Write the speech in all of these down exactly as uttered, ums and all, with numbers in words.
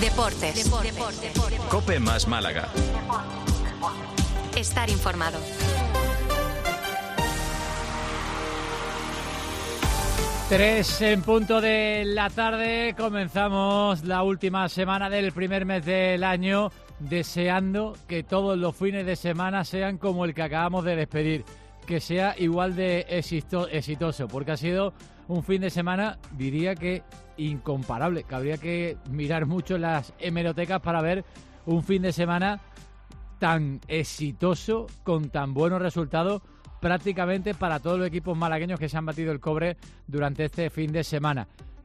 Deportes. Deportes. Deportes. COPE más Málaga. Estar informado. Tres en punto de la tarde, comenzamos la última semana del primer mes del año, deseando que todos los fines de semana sean como el que acabamos de despedir, que sea igual de exito- exitoso, porque ha sido un fin de semana, diría que incomparable, que habría que mirar mucho las hemerotecas para ver un fin de semana tan exitoso, con tan buenos resultados, prácticamente para todos los equipos malagueños que se han batido el cobre durante este fin de semana.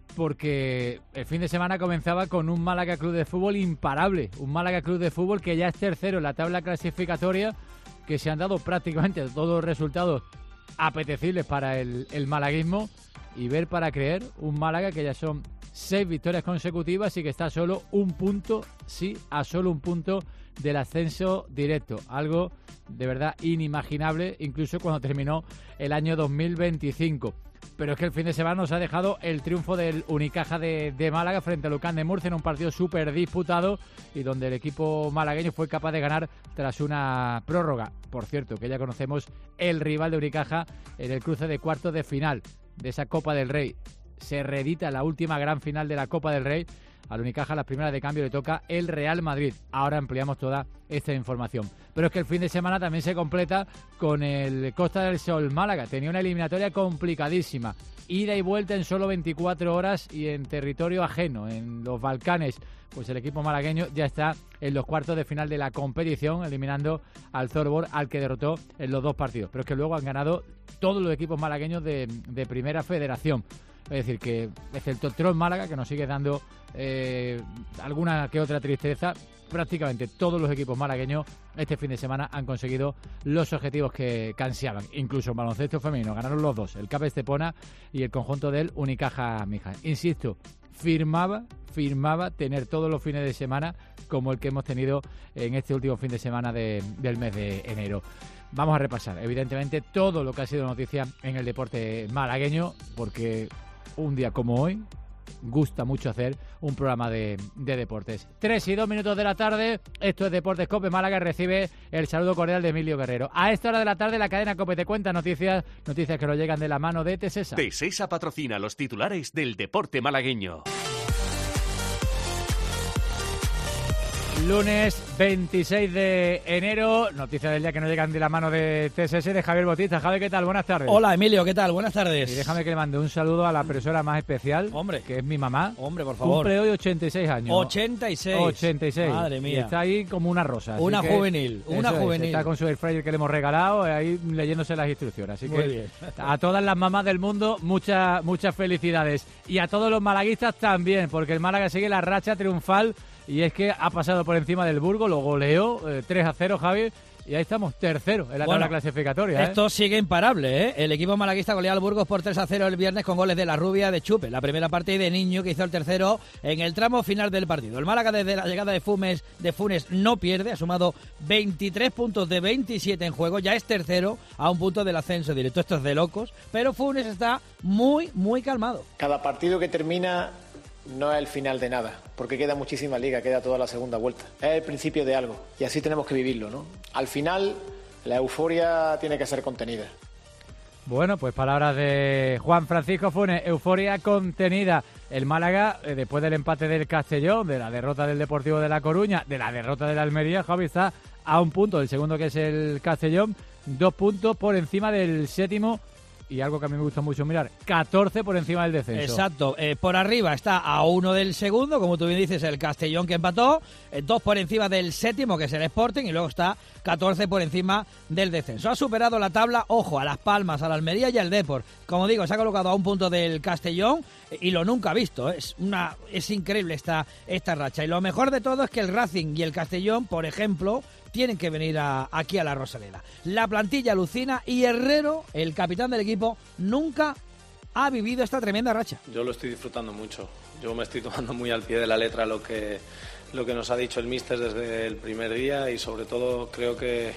Porque el fin de semana comenzaba con un Málaga Club de Fútbol imparable. Un Málaga Club de Fútbol que ya es tercero en la tabla clasificatoria, que se han dado prácticamente todos los resultados apetecibles para el, el malaguismo. Y ver para creer, un Málaga que ya son seis victorias consecutivas y que está a solo un punto, sí, a solo un punto del ascenso directo. Algo de verdad inimaginable, incluso cuando terminó el año dos mil veinticinco. Pero es que el fin de semana nos ha dejado el triunfo del Unicaja de, de Málaga frente al Lucán de Murcia en un partido súper disputado y donde el equipo malagueño fue capaz de ganar tras una prórroga. Por cierto, que ya conocemos el rival de Unicaja en el cruce de cuartos de final de esa Copa del Rey. Se reedita la última gran final de la Copa del Rey. Al Unicaja, las primeras de cambio, le toca el Real Madrid. Ahora ampliamos toda esta información. Pero es que el fin de semana también se completa con el Costa del Sol Málaga. Tenía una eliminatoria complicadísima. Ida y vuelta en solo veinticuatro horas y en territorio ajeno, en los Balcanes. Pues el equipo malagueño ya está en los cuartos de final de la competición, eliminando al Zorbor, al que derrotó en los dos partidos. Pero es que luego han ganado todos los equipos malagueños de, de Primera Federación. Es decir, que excepto Tron Málaga, que nos sigue dando eh, alguna que otra tristeza, prácticamente todos los equipos malagueños este fin de semana han conseguido los objetivos que, que ansiaban. Incluso en baloncesto femenino ganaron los dos, el C A P Estepona y el conjunto del Unicaja Mija. Insisto, firmaba, firmaba tener todos los fines de semana como el que hemos tenido en este último fin de semana de, del mes de enero. Vamos a repasar, evidentemente, todo lo que ha sido noticia en el deporte malagueño, porque un día como hoy gusta mucho hacer un programa de, de deportes. Tres y dos minutos de la tarde, esto es Deportes COPE Málaga, recibe el saludo cordial de Emilio Guerrero. A esta hora de la tarde la cadena COPE te cuenta noticias, noticias que nos llegan de la mano de Tesesa. Tesesa patrocina los titulares del deporte malagueño. Lunes veintiséis de enero, noticias del día que nos llegan de la mano de T S S, de Javier Bautista. Javier, ¿qué tal? Buenas tardes. Hola, Emilio, ¿qué tal? Buenas tardes. Y déjame que le mande un saludo a la persona más especial, Hombre. que es mi mamá. Hombre, por favor. Cumple hoy ochenta y seis años. ochenta y seis. ochenta y seis. Madre mía. Y está ahí como una rosa. Una así que juvenil, una eso es, juvenil. está con su airfryer que le hemos regalado, ahí leyéndose las instrucciones. Así Muy que bien. a todas las mamás del mundo, muchas muchas felicidades. Y a todos los malaguistas también, porque el Málaga sigue la racha triunfal. Y es que ha pasado por encima del Burgos, lo goleó eh, tres a cero, Javi, y ahí estamos, tercero en la Bueno, tabla clasificatoria. Esto ¿eh? sigue imparable, ¿eh? El equipo malaguista goleó al Burgos por tres a cero el viernes con goles de La Rubia, de Chupe, la primera parte, y de Niño, que hizo el tercero en el tramo final del partido. El Málaga, desde la llegada de Funes, de Funes no pierde, ha sumado veintitrés puntos de veintisiete en juego, ya es tercero a un punto del ascenso directo. Esto es de locos, pero Funes está muy, muy calmado. Cada partido que termina no es el final de nada, porque queda muchísima liga, queda toda la segunda vuelta. Es el principio de algo, y así tenemos que vivirlo, ¿no? Al final, la euforia tiene que ser contenida. Bueno, pues palabras de Juan Francisco Funes, euforia contenida. El Málaga, eh, después del empate del Castellón, de la derrota del Deportivo de La Coruña, de la derrota de la Almería, Javi, está a un punto del segundo, que es el Castellón, dos puntos por encima del séptimo. Y algo que a mí me gusta mucho mirar, catorce por encima del descenso. Exacto, eh, por arriba está a uno del segundo, como tú bien dices, el Castellón, que empató, eh, dos por encima del séptimo, que es el Sporting, y luego está catorce por encima del descenso. Ha superado la tabla, ojo, a Las Palmas, a la Almería y al Depor. Como digo, se ha colocado a un punto del Castellón eh, y lo nunca visto. Es una es increíble esta, esta racha. Y lo mejor de todo es que el Racing y el Castellón, por ejemplo, tienen que venir a, aquí a la Rosaleda. La plantilla alucina y Herrero, el capitán del equipo, nunca ha vivido esta tremenda racha. Yo lo estoy disfrutando mucho. Yo me estoy tomando muy al pie de la letra lo que, lo que nos ha dicho el míster desde el primer día, y sobre todo creo que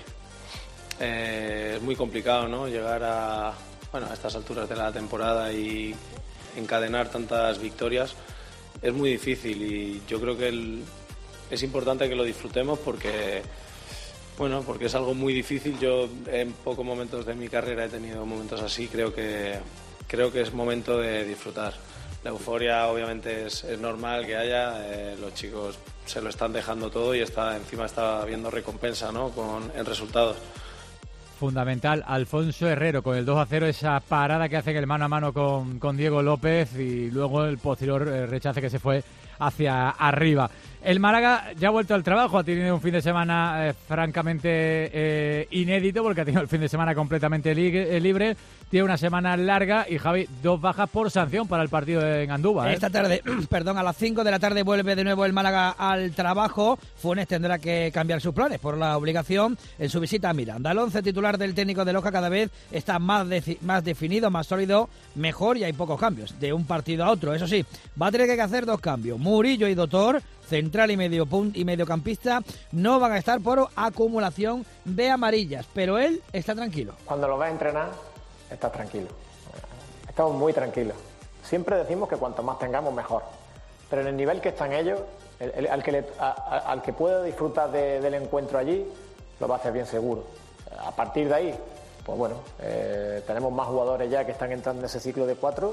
eh, es muy complicado, ¿no?, llegar a, bueno, a estas alturas de la temporada y encadenar tantas victorias. es muy difícil y yo creo que el, es importante que lo disfrutemos porque, bueno, porque es algo muy difícil. Yo en pocos momentos de mi carrera he tenido momentos así, creo que, creo que es momento de disfrutar. La euforia obviamente es, es normal que haya, eh, los chicos se lo están dejando todo y está encima está habiendo recompensa, ¿no?, con, en resultados. Fundamental, Alfonso Herrero con el dos a cero, esa parada que hace el mano a mano con, con Diego López y luego el posterior eh, rechace que se fue hacia arriba. El Málaga ya ha vuelto al trabajo, ha tenido un fin de semana eh, francamente eh, inédito porque ha tenido el fin de semana completamente li eh, libre, tiene una semana larga y Javi, dos bajas por sanción para el partido en Andúba. ¿eh? Esta tarde, perdón, a las cinco de la tarde vuelve de nuevo el Málaga al trabajo. Funes tendrá que cambiar sus planes por la obligación en su visita a Miranda. El once titular del técnico de Loja cada vez está más, de más definido, más sólido, mejor y hay pocos cambios de un partido a otro. Eso sí, va a tener que hacer dos cambios. Murillo y Doctor, central y medio punt y mediocampista, no van a estar por acumulación de amarillas, pero él está tranquilo. Cuando lo ves entrenar, estás tranquilo. Estamos muy tranquilos. Siempre decimos que cuanto más tengamos, mejor. Pero en el nivel que están ellos, el, el, al, que le, a, a, al que pueda disfrutar de, del encuentro allí, lo va a hacer bien seguro. A partir de ahí, pues bueno, eh, tenemos más jugadores ya que están entrando en ese ciclo de cuatro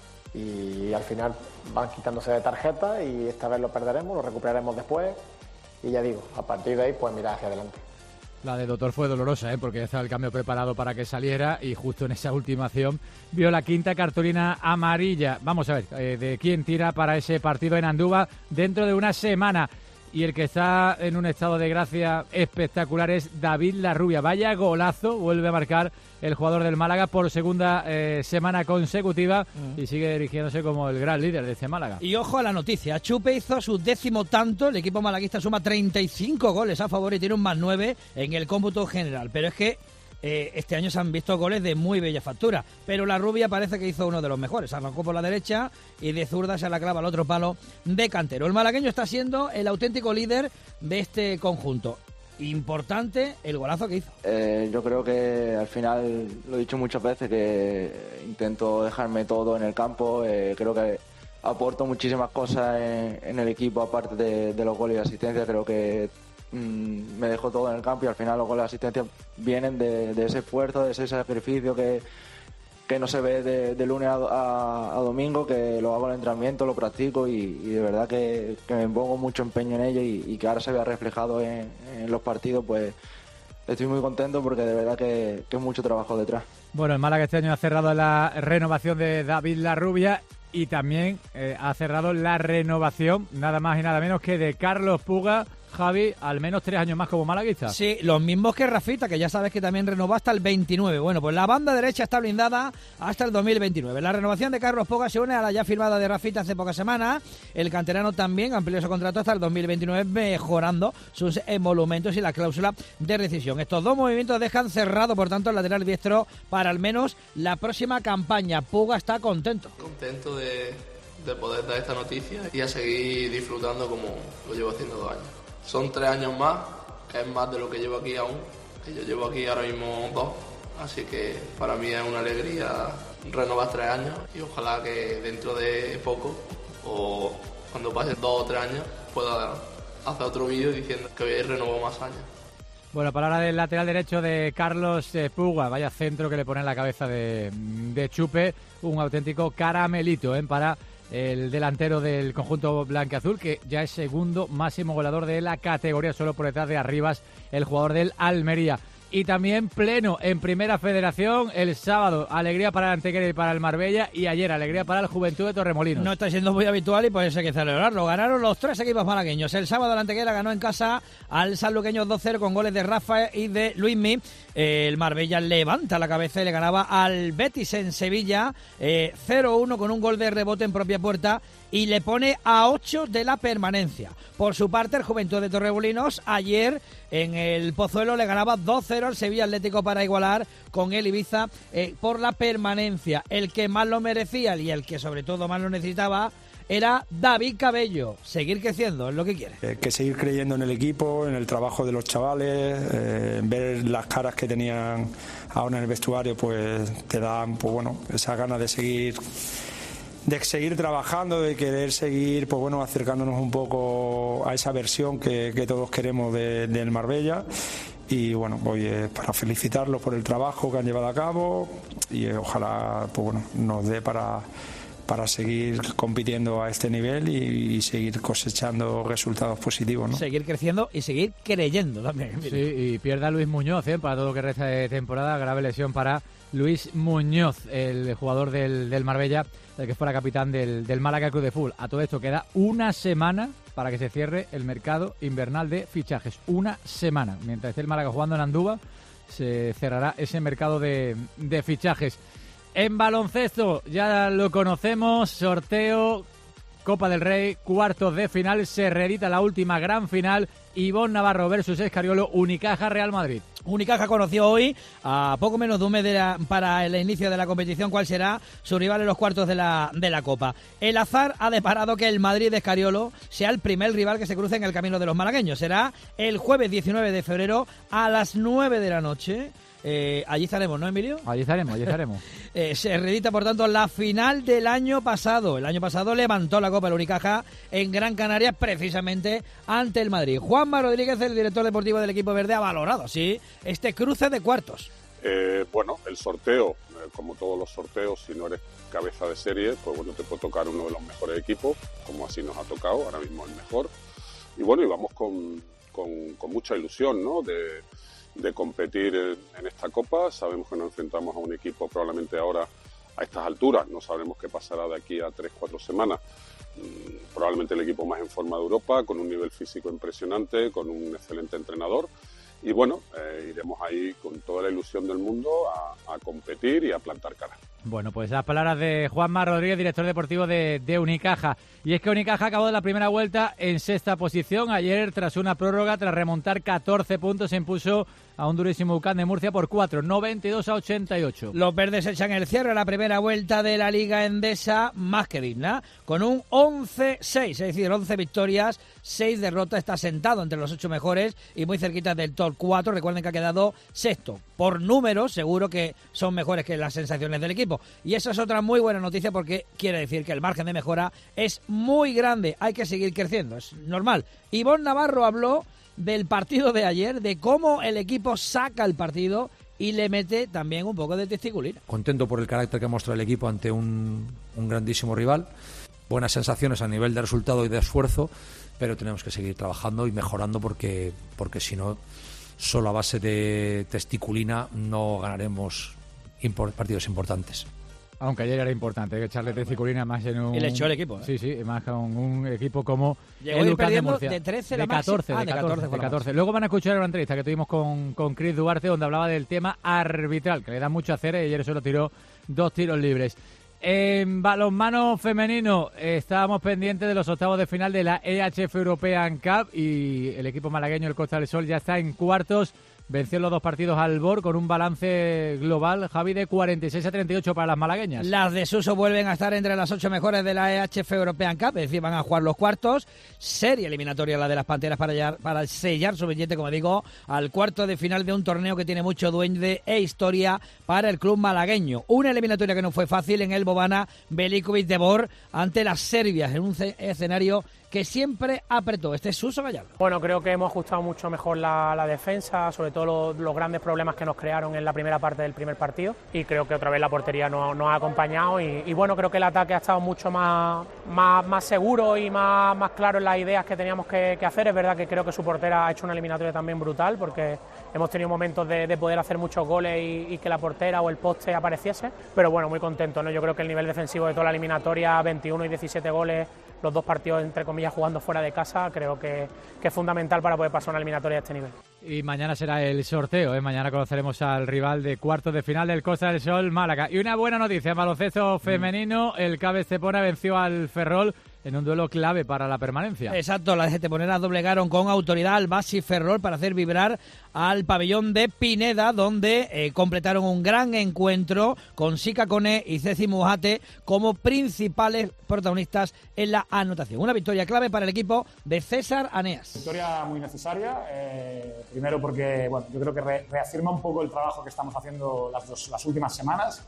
y al final van quitándose de tarjeta y esta vez lo perderemos, lo recuperaremos después y ya digo, a partir de ahí pues mirar hacia adelante. La de Doctor fue dolorosa, ¿eh? Porque ya estaba el cambio preparado para que saliera y justo en esa última acción vio la quinta cartulina amarilla. Vamos a ver eh, de quién tira para ese partido en Andúba dentro de una semana. Y el que está en un estado de gracia espectacular es David Larrubia. Vaya golazo, vuelve a marcar el jugador del Málaga por segunda eh, semana consecutiva uh-huh. y sigue erigiéndose como el gran líder de este Málaga. Y ojo a la noticia, Chupe hizo su décimo tanto, el equipo malaguista suma treinta y cinco goles a favor y tiene un más nueve en el cómputo general. Pero es que Eh, este año se han visto goles de muy bella factura, pero Larrubia parece que hizo uno de los mejores. Arrancó por la derecha y de zurda se la clava al otro palo de Cantero. El malagueño está siendo el auténtico líder de este conjunto. Importante el golazo que hizo. Eh, yo creo que al final, lo he dicho muchas veces, que intento dejarme todo en el campo. Eh, creo que aporto muchísimas cosas en, en el equipo, aparte de, de los goles y asistencia. Creo que me dejo todo en el campo y al final los goles de asistencia vienen de, de ese esfuerzo, de ese sacrificio que, que no se ve de, de lunes a, a, a domingo, que lo hago en el entrenamiento, lo practico y, y de verdad que, que me pongo mucho empeño en ello y, y que ahora se vea reflejado en, en los partidos, pues estoy muy contento porque de verdad que, que es mucho trabajo detrás. Bueno, el Málaga este año ha cerrado la renovación de David Larrubia y también eh, ha cerrado la renovación nada más y nada menos que de Carlos Puga. Javi, al menos tres años más como malaguista. Sí, los mismos que Rafita, que ya sabes que también renovó hasta el veintinueve. Bueno, pues la banda derecha está blindada hasta el dos mil veintinueve. La renovación de Carlos Puga se une a la ya firmada de Rafita hace pocas semanas. El canterano también amplió su contrato hasta el dos mil veintinueve, mejorando sus emolumentos y la cláusula de rescisión. Estos dos movimientos dejan cerrado, por tanto, el lateral diestro para al menos la próxima campaña. Puga está contento. Contento de, de poder dar esta noticia y a seguir disfrutando como lo llevo haciendo dos años. Son tres años más, que es más de lo que llevo aquí aún, que yo llevo aquí ahora mismo dos, así que para mí es una alegría renovar tres años y ojalá que dentro de poco, o cuando pasen dos o tres años, pueda hacer otro vídeo diciendo que renuevo más años. Bueno, palabra del lateral derecho de Carlos eh, Puga, vaya centro que le pone en la cabeza de, de Chupe, un auténtico caramelito ¿eh? para el delantero del conjunto blanquiazul, que ya es segundo máximo goleador de la categoría, solo por detrás de Arribas, el jugador del Almería. Y también pleno en Primera Federación el sábado, alegría para el Antequera y para el Marbella, y ayer alegría para el Juventud de Torremolinos. No está siendo muy habitual y por eso hay que celebrarlo. Ganaron los tres equipos malagueños. El sábado el Antequera ganó en casa al sanluqueño dos cero con goles de Rafa y de Luismi. El Marbella levanta la cabeza y le ganaba al Betis en Sevilla eh, cero uno con un gol de rebote en propia puerta y le pone a ocho de la permanencia. Por su parte, el Juventud de Torremolinos ayer en el Pozuelo le ganaba dos cero al Sevilla Atlético para igualar con el Ibiza eh, por la permanencia. El que más lo merecía y el que sobre todo más lo necesitaba era David Cabello. Seguir creciendo es lo que quiere. Eh, que seguir creyendo en el equipo, en el trabajo de los chavales, eh, ver las caras que tenían ahora en el vestuario, pues te dan pues bueno, esa ganas de seguir de seguir trabajando, de querer seguir, pues bueno, acercándonos un poco a esa versión que, que todos queremos de, del Marbella. Y bueno, voy eh, para felicitarlos por el trabajo que han llevado a cabo y eh, ojalá pues bueno, nos dé para, para seguir compitiendo a este nivel y, y seguir cosechando resultados positivos, ¿no? Seguir creciendo y seguir creyendo también. Sí, y pierda Luis Muñoz, ¿eh? Para todo lo que resta de temporada, grave lesión para Luis Muñoz, el jugador del, del Marbella, el que fuera capitán del, del Málaga Club de Fútbol. A todo esto queda una semana para que se cierre el mercado invernal de fichajes. Una semana. Mientras esté el Málaga jugando en Andúba, se cerrará ese mercado de, de fichajes. En baloncesto, ya lo conocemos, sorteo, Copa del Rey, cuartos de final, se reedita la última gran final, Ivonne Navarro versus Escariolo, Unicaja Real Madrid. Unicaja conoció hoy, a poco menos de un mes de la, para el inicio de la competición, cuál será su rival en los cuartos de la, de la Copa. El azar ha deparado que el Madrid de Escariolo sea el primer rival que se cruce en el camino de los malagueños. Será el jueves diecinueve de febrero a las nueve de la noche. Eh, allí estaremos, ¿no, Emilio? Allí estaremos, allí estaremos. eh, se reedita, por tanto, la final del año pasado. El año pasado levantó la Copa el Unicaja en Gran Canaria, precisamente ante el Madrid. Juanma Rodríguez, el director deportivo del equipo verde, ha valorado, sí, este cruce de cuartos. Eh, bueno, el sorteo, eh, como todos los sorteos, si no eres cabeza de serie, pues bueno, te puede tocar uno de los mejores equipos, como así nos ha tocado, ahora mismo el mejor. Y bueno, y vamos con, con, con mucha ilusión, ¿no?, de... de competir en esta Copa. Sabemos que nos enfrentamos a un equipo probablemente ahora a estas alturas, no sabemos qué pasará de aquí a tres, cuatro semanas, probablemente el equipo más en forma de Europa, con un nivel físico impresionante, con un excelente entrenador, y bueno, eh, iremos ahí con toda la ilusión del mundo a, a competir y a plantar cara. Bueno, pues las palabras de Juanma Rodríguez, director deportivo de, de Unicaja. Y es que Unicaja acabó de la primera vuelta en sexta posición. Ayer, tras una prórroga, tras remontar catorce puntos, se impuso a un durísimo U C A M de Murcia por cuatro, noventa y dos a ochenta y ocho. Los verdes echan el cierre a la primera vuelta de la Liga Endesa, más que digna, con un once seis, es decir, once victorias, seis derrotas. Está sentado entre los ocho mejores y muy cerquita del top cuatro. Recuerden que ha quedado sexto. Por números, seguro que son mejores que las sensaciones del equipo. Y eso es otra muy buena noticia, porque quiere decir que el margen de mejora es muy grande. Hay que seguir creciendo, es normal. Ivonne Navarro habló del partido de ayer, de cómo el equipo saca el partido y le mete también un poco de testiculina. Contento por el carácter que ha mostrado el equipo ante un, un grandísimo rival. Buenas sensaciones a nivel de resultado y de esfuerzo, pero tenemos que seguir trabajando y mejorando, porque, porque si no, solo a base de testiculina no ganaremos import, partidos importantes. Aunque ayer era importante, hay que echarle testiculina más en un... Y le echó el equipo, ¿eh? Sí, sí, más con un equipo como Llegó el U C A M de Murcia. De trece, de catorce, ah, de catorce, de catorce. Luego van a escuchar una entrevista que tuvimos con, con Chris Duarte, donde hablaba del tema arbitral, que le da mucho a hacer, y ayer solo tiró dos tiros libres. En balonmano femenino estábamos pendientes de los octavos de final de la E H F European Cup, y el equipo malagueño, el Costa del Sol, ya está en cuartos. Venció los dos partidos al B O R con un balance global, Javi, de cuarenta y seis a treinta y ocho para las malagueñas. Las de Suso vuelven a estar entre las ocho mejores de la E H F European Cup, es decir, van a jugar los cuartos. Serie eliminatoria la de las Panteras para, hallar, para sellar su billete, como digo, al cuarto de final de un torneo que tiene mucho duende e historia para el club malagueño. Una eliminatoria que no fue fácil en el Bobana Velikovic de B O R ante las serbias, en un escenario que siempre apretó. Este es Suso Gallardo. Bueno, creo que hemos ajustado mucho mejor la, la defensa, sobre todo los, los grandes problemas que nos crearon en la primera parte del primer partido, y creo que otra vez la portería nos, nos ha acompañado, y, y bueno, creo que el ataque ha estado mucho más, más, más seguro y más, más claro en las ideas que teníamos que, que hacer. Es verdad que creo que su portera ha hecho una eliminatoria también brutal, porque hemos tenido momentos de, de poder hacer muchos goles y, y que la portera o el poste apareciese, pero bueno, muy contento, ¿no? Yo creo que el nivel defensivo de toda la eliminatoria, veintiuno y diecisiete goles, los dos partidos entre comillas jugando fuera de casa, creo que, que es fundamental para poder pasar una eliminatoria de este nivel. Y mañana será el sorteo, ¿eh? Mañana conoceremos al rival de cuartos de final del Costa del Sol, Málaga. Y una buena noticia en baloncesto femenino, el Cabe Estepona venció al Ferrol en un duelo clave para la permanencia. Exacto, las esteponeras doblegaron con autoridad al Basi Ferrol para hacer vibrar al pabellón de Pineda, donde eh, completaron un gran encuentro con Sika Kone y Ceci Mujate como principales protagonistas en la anotación. Una victoria clave para el equipo de César Aneas. Victoria muy necesaria, eh, primero porque bueno, yo creo que re reafirma un poco el trabajo que estamos haciendo las, dos, las últimas semanas,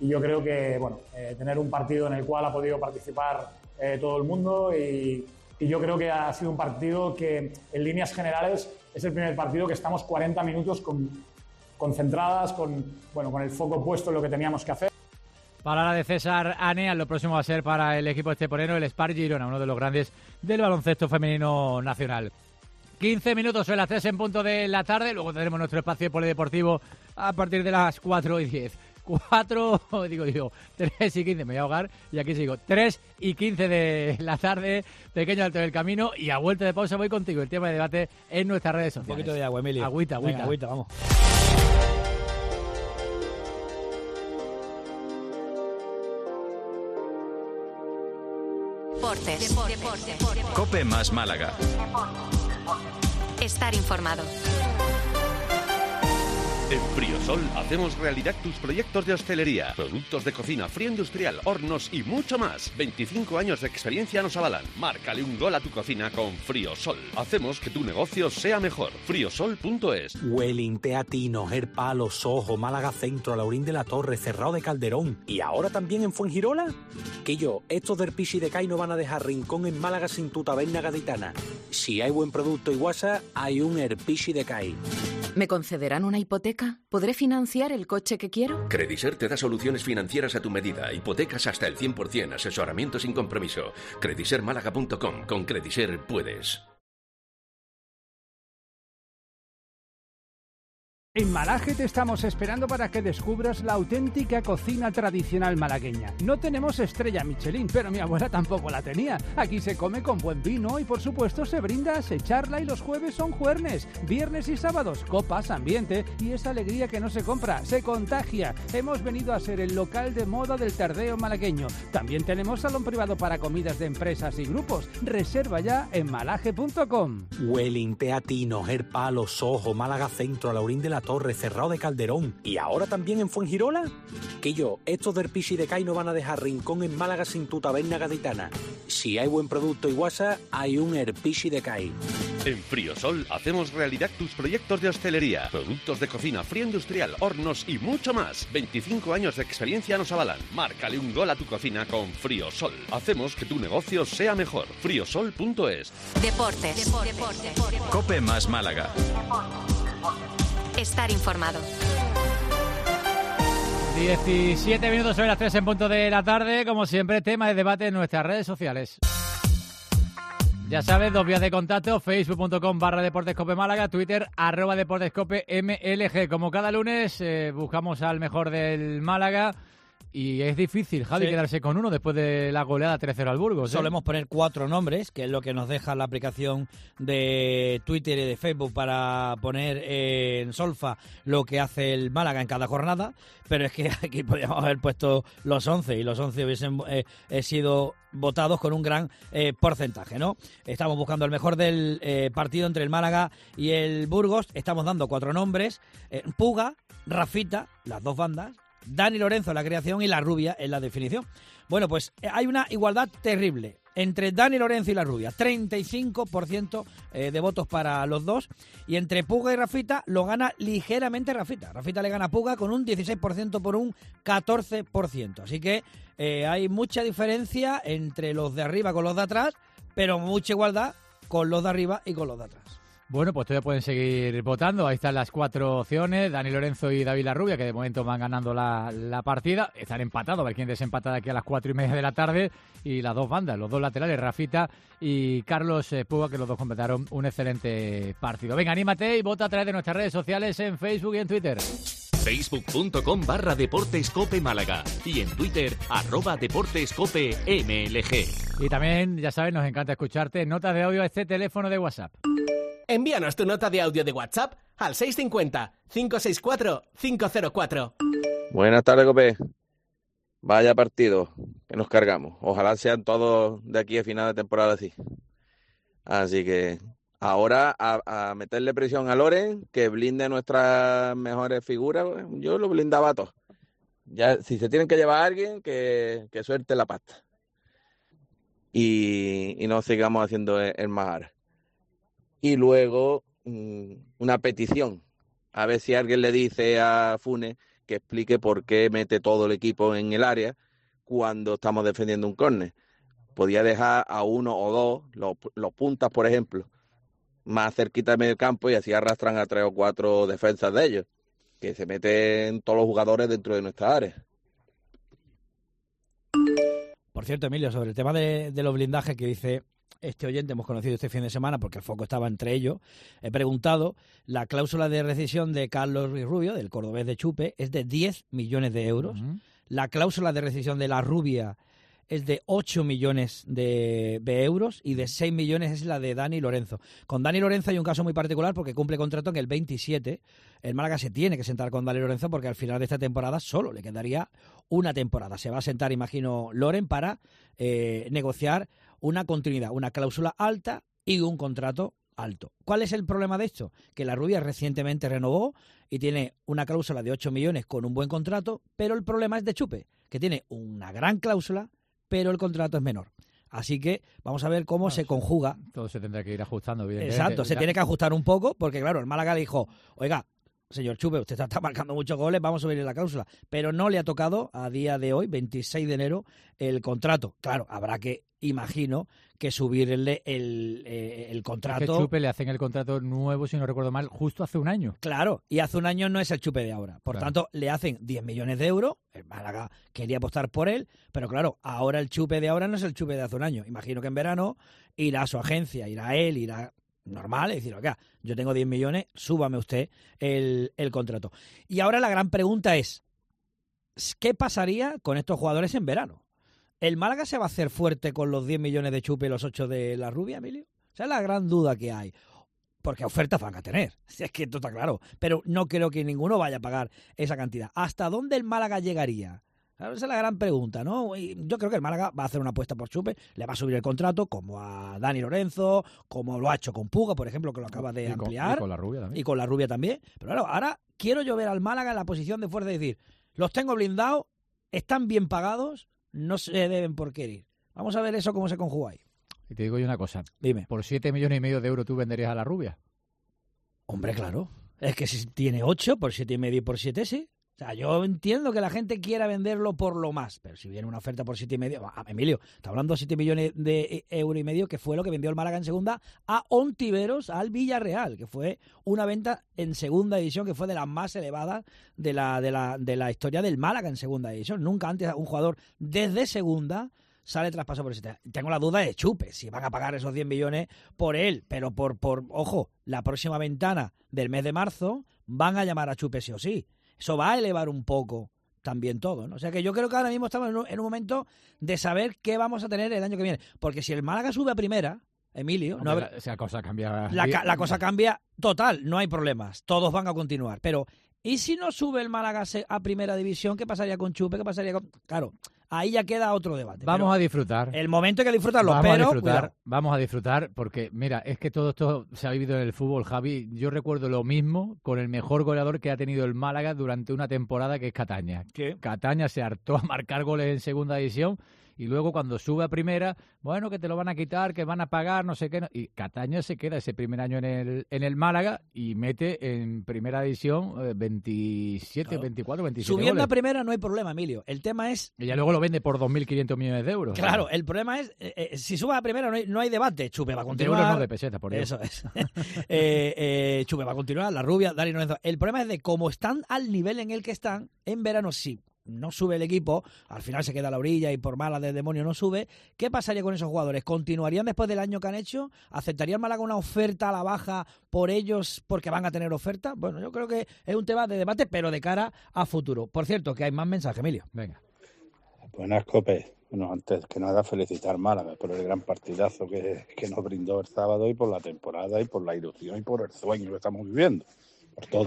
y yo creo que bueno, eh, tener un partido en el cual ha podido participar eh, todo el mundo y, y yo creo que ha sido un partido que en líneas generales es el primer partido que estamos cuarenta minutos con, concentradas, con, bueno, con el foco puesto en lo que teníamos que hacer. Palabra de César Aneal, lo próximo va a ser para el equipo esteponero, el Spar Girona, uno de los grandes del baloncesto femenino nacional. quince minutos, son las tres en punto de la tarde, luego tendremos nuestro espacio de polideportivo a partir de las cuatro y diez. cuatro, digo, digo, tres y quince, me voy a ahogar, y aquí sigo, tres y quince de la tarde, pequeño alto del camino, y a vuelta de pausa voy contigo, el tema de debate en nuestras redes sociales. Un poquito de agua, Emilio. Agüita, agüita. Venga, agüita, vamos. Deportes. Deportes. Deportes. Cope más Málaga. Estar informado. En Friosol hacemos realidad tus proyectos de hostelería, productos de cocina, frío industrial, hornos y mucho más. veinticinco años de experiencia nos avalan. Márcale un gol a tu cocina con Friosol. Hacemos que tu negocio sea mejor. friosol punto es. Welling, Teatino, Gerpalo, Sojo, Málaga Centro, Laurín de la Torre, Cerrado de Calderón y ahora también en Fuengirola. Que yo, estos del Pichi de Cai no van a dejar rincón en Málaga sin tu taberna gaditana. Si hay buen producto y guasa, hay un Herpichi de Cai. ¿Me concederán una hipoteca? ¿Podré financiar el coche que quiero? Crediser te da soluciones financieras a tu medida, hipotecas hasta el cien por ciento, asesoramiento sin compromiso. crediser málaga punto com, con Crediser puedes. En Malaje te estamos esperando para que descubras la auténtica cocina tradicional malagueña. No tenemos estrella Michelin, pero mi abuela tampoco la tenía. Aquí se come con buen vino y por supuesto se brinda, se charla y los jueves son juernes, viernes y sábados, copas, ambiente y esa alegría que no se compra, se contagia. Hemos venido a ser el local de moda del tardeo malagueño. También tenemos salón privado para comidas de empresas y grupos. Reserva ya en malaje punto com. Welling, Teatino, Gerpalo, Sojo, Málaga Centro, Laurín de la Torre, Cerrado de Calderón y ahora también en Fuengirola. Que yo, estos del Pichi de Cai no van a dejar rincón en Málaga sin tu taberna gaditana. Si hay buen producto y guasa, hay un Herpichi de Cai. En Friosol hacemos realidad tus proyectos de hostelería, productos de cocina, frío industrial, hornos y mucho más. veinticinco años de experiencia nos avalan. Márcale un gol a tu cocina con Friosol. Hacemos que tu negocio sea mejor. friosol punto es. Deportes. Deportes. Deportes. Cope más Málaga. Estar informado. diecisiete minutos sobre las tres en punto de la tarde. Como siempre, tema de debate en nuestras redes sociales. Ya sabes, dos vías de contacto, facebook punto com barra deportescope Málaga, Twitter, arroba deportescope M L G. Como cada lunes, eh, buscamos al mejor del Málaga. Y es difícil, Javi, sí, quedarse con uno después de la goleada tres cero al Burgos, ¿eh? Solemos poner cuatro nombres, que es lo que nos deja la aplicación de Twitter y de Facebook para poner en solfa lo que hace el Málaga en cada jornada, pero es que aquí podríamos haber puesto los once y los once hubiesen eh, sido votados con un gran eh, porcentaje, ¿no? Estamos buscando el mejor del eh, partido entre el Málaga y el Burgos, estamos dando cuatro nombres, eh, Puga, Rafita, las dos bandas, Dani Lorenzo en la creación y la Rubia en la definición. Bueno, pues hay una igualdad terrible entre Dani Lorenzo y la Rubia, treinta y cinco por ciento de votos para los dos, y entre Puga y Rafita lo gana ligeramente Rafita. Rafita le gana a Puga con un dieciséis por ciento por un catorce por ciento. Así que eh, hay mucha diferencia entre los de arriba con los de atrás, pero mucha igualdad con los de arriba y con los de atrás. Bueno, pues todavía pueden seguir votando. Ahí están las cuatro opciones. Dani Lorenzo y David Larrubia, que de momento van ganando la, la partida. Están empatados, a ver quién desempata de aquí a las cuatro y media de la tarde. Y las dos bandas, los dos laterales, Rafita y Carlos eh, Puga, que los dos completaron un excelente partido. Venga, anímate y vota a través de nuestras redes sociales en Facebook y en Twitter. facebook punto com barra deportescope Málaga y en Twitter, arroba deportescope M L G. Y también, ya sabes, nos encanta escucharte. Notas de audio a este teléfono de WhatsApp. Envíanos tu nota de audio de WhatsApp al seis cinco cero, cinco seis cuatro, cinco cero cuatro. Buenas tardes, Cope. Vaya partido que nos cargamos. Ojalá sean todos de aquí a final de temporada así. Así que ahora a, a meterle presión a Loren, que blinde nuestras mejores figuras. Yo lo blindaba a todos. Ya, si se tienen que llevar a alguien, que, que suelte la pasta. Y, y no sigamos haciendo el, el majar. Y luego mmm, una petición, a ver si alguien le dice a Funes que explique por qué mete todo el equipo en el área cuando estamos defendiendo un córner. Podía dejar a uno o dos, los, los puntas, por ejemplo, más cerquita del medio campo y así arrastran a tres o cuatro defensas de ellos, que se meten todos los jugadores dentro de nuestra área. Por cierto, Emilio, sobre el tema de, de los blindajes que dice este oyente, hemos conocido este fin de semana porque el foco estaba entre ellos, he preguntado, la cláusula de rescisión de Carlos Ruiz Rubio, del cordobés de Chupe, es de diez millones de euros. Uh-huh. La cláusula de rescisión de la Rubia es de ocho millones de, de euros y de seis millones es la de Dani Lorenzo. Con Dani Lorenzo hay un caso muy particular porque cumple contrato en el veintisiete. El Málaga se tiene que sentar con Dani Lorenzo porque al final de esta temporada solo le quedaría una temporada. Se va a sentar, imagino, Loren para eh, negociar una continuidad, una cláusula alta y un contrato alto. ¿Cuál es el problema de esto? Que la Rubia recientemente renovó y tiene una cláusula de ocho millones con un buen contrato, pero el problema es de Chupe, que tiene una gran cláusula, pero el contrato es menor. Así que vamos a ver cómo se conjuga. Todo se tendrá que ir ajustando bien. Exacto, se tiene que ajustar un poco, porque claro, el Málaga le dijo, oiga, señor Chupe, usted está, está marcando muchos goles, vamos a subirle la cláusula. Pero no le ha tocado a día de hoy, veintiséis de enero, el contrato. Claro, habrá que, imagino, que subirle el, eh, el contrato. Es que Chupe le hacen el contrato nuevo, si no recuerdo mal, justo hace un año. Claro, y hace un año no es el Chupe de ahora. Por claro. tanto, le hacen diez millones de euros. El Málaga quería apostar por él, pero claro, ahora el Chupe de ahora no es el Chupe de hace un año. Imagino que en verano irá a su agencia, irá a él, irá normal, es decir, oiga, yo tengo diez millones, súbame usted el, el contrato. Y ahora la gran pregunta es, ¿qué pasaría con estos jugadores en verano? ¿El Málaga se va a hacer fuerte con los diez millones de Chupe y los ocho de la Rubia, Emilio? Esa es la gran duda que hay. Porque ofertas van a tener, es que esto está claro. Pero no creo que ninguno vaya a pagar esa cantidad. ¿Hasta dónde el Málaga llegaría? Esa es la gran pregunta, ¿no? Y yo creo que el Málaga va a hacer una apuesta por Chupe, le va a subir el contrato, como a Dani Lorenzo, como lo ha hecho con Puga, por ejemplo, que lo acaba de y con, ampliar. Y con la Rubia también. Y con la Rubia también. Pero claro, ahora quiero yo ver al Málaga en la posición de fuerza y decir, los tengo blindados, están bien pagados, no se deben por qué ir. Vamos a ver eso cómo se conjuga ahí. Y te digo yo una cosa. Dime. ¿Por siete millones y medio de euros tú venderías a la Rubia? Hombre, claro. Es que si tiene ocho, por siete y medio y por siete, sí. O sea, yo entiendo que la gente quiera venderlo por lo más, pero si viene una oferta por siete y medio, Emilio, está hablando de siete millones de euros y medio, que fue lo que vendió el Málaga en segunda a Ontiveros, al Villarreal, que fue una venta en segunda división que fue de las más elevadas de la, de la, de la historia del Málaga en segunda división. Nunca antes un jugador desde segunda sale traspaso por siete. Tengo la duda de Chupe, si van a pagar esos diez millones por él, pero por, por ojo, la próxima ventana del mes de marzo van a llamar a Chupe sí o sí. Eso va a elevar un poco también todo, ¿no? O sea que yo creo que ahora mismo estamos en un, en un momento de saber qué vamos a tener el año que viene. Porque si el Málaga sube a primera, Emilio... Hombre, no habrá, la, esa cosa cambia... La, la cosa cambia total, no hay problemas. Todos van a continuar. Pero, ¿y si no sube el Málaga a primera división? ¿Qué pasaría con Chupe? ¿Qué pasaría con...? Claro, ahí ya queda otro debate. Vamos pero a disfrutar. El momento hay que disfrutarlo, vamos pero... A disfrutar, cuidado. vamos a disfrutar, porque, mira, es que todo esto se ha vivido en el fútbol, Javi. Yo recuerdo lo mismo con el mejor goleador que ha tenido el Málaga durante una temporada, que es Cataña. ¿Qué? Cataña se hartó a marcar goles en segunda división y luego cuando sube a primera, bueno, que te lo van a quitar, que van a pagar, no sé qué. No. Y Cataña se queda ese primer año en el, en el Málaga y mete en primera división eh, veintisiete, claro. veinticuatro, veintisiete Subiendo goles. a primera no hay problema, Emilio. El tema es... Y ya luego lo vende por dos mil quinientos millones de euros. Claro, el problema es, eh, eh, si sube a primera no hay, no hay debate. Chupe va a continuar. De euros no, de pesetas, por Dios. Eso es. eh, eh, Chupe va a continuar, la Rubia, Dani Lorenzo. El problema es de cómo están al nivel en el que están, en verano sí. No sube el equipo, al final se queda a la orilla y por mala de demonio no sube. ¿Qué pasaría con esos jugadores? ¿Continuarían después del año que han hecho? ¿Aceptarían Málaga una oferta a la baja por ellos porque van a tener oferta? Bueno, yo creo que es un tema de debate, pero de cara a futuro. Por cierto, que hay más mensajes, Emilio. Venga. Buenas, Cope. Bueno, antes que nada felicitar a Málaga por el gran partidazo que, que nos brindó el sábado y por la temporada y por la ilusión y por el sueño que estamos viviendo. Por todo.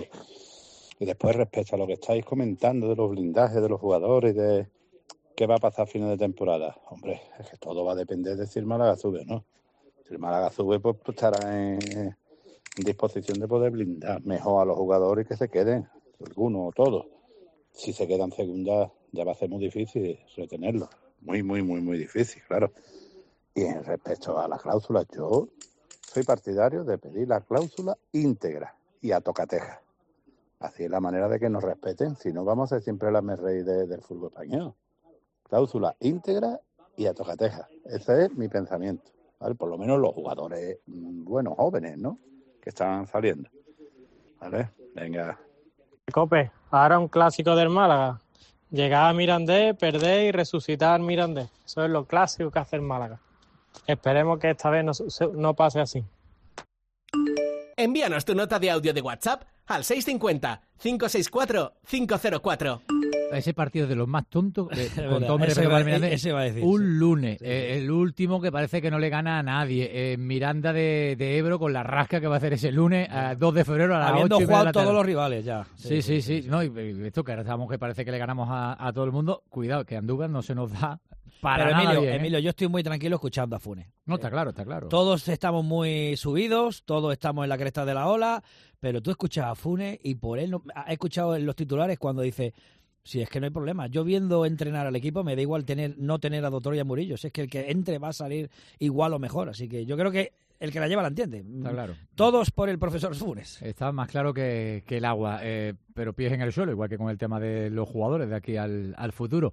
Y después, respecto a lo que estáis comentando de los blindajes de los jugadores, de qué va a pasar a final de temporada. Hombre, es que todo va a depender de si el Málaga sube, ¿no? Si el Málaga sube, pues, pues estará en, en disposición de poder blindar mejor a los jugadores que se queden, algunos o todos. Si se quedan segunda, ya va a ser muy difícil retenerlos. Muy, muy, muy, muy difícil, claro. Y en respecto a las cláusulas, yo soy partidario de pedir la cláusula íntegra y a tocateja. Así es la manera de que nos respeten, si no vamos a ser siempre la merrey de, del fútbol español. Cláusula íntegra y a tocateja. Ese es mi pensamiento, ¿vale? Por lo menos los jugadores, bueno, jóvenes, ¿no? Que están saliendo. ¿Vale? Venga. Cope, ahora un clásico del Málaga. Llegar a Mirandés, perder y resucitar Mirandés. Eso es lo clásico que hace el Málaga. Esperemos que esta vez no, no pase así. Envíanos tu nota de audio de WhatsApp al seis cinco cero, cinco seis cuatro, cinco cero cuatro. Ese partido de los más tontos, eh, con verdad, todo mi ese respeto va- para Mirandés, ese va a decir, un sí. lunes, Sí. eh, el último que parece que no le gana a nadie, eh, Miranda de, de Ebro con la rasca que va a hacer ese lunes, a dos de febrero a las Habiendo ocho y media de jugado la todos tarde. los rivales ya. Sí, sí, sí, sí. No, y, y esto que ahora estamos que parece que le ganamos a, a todo el mundo, cuidado, que Andújar no se nos da para Pero nada Emilio, bien, ¿eh? Emilio, yo estoy muy tranquilo escuchando a Funes. No, está claro, está claro. Todos estamos muy subidos, todos estamos en la cresta de la ola, pero tú escuchas a Funes y por él, no, he escuchado en los titulares cuando dice, si es que no hay problema, yo viendo entrenar al equipo me da igual tener no tener a Doctor y a Murillo, si es que el que entre va a salir igual o mejor, así que yo creo que el que la lleva la entiende. Está claro. Todos por el profesor Funes. Está más claro que, que el agua, eh, pero pies en el suelo, igual que con el tema de los jugadores de aquí al, al futuro.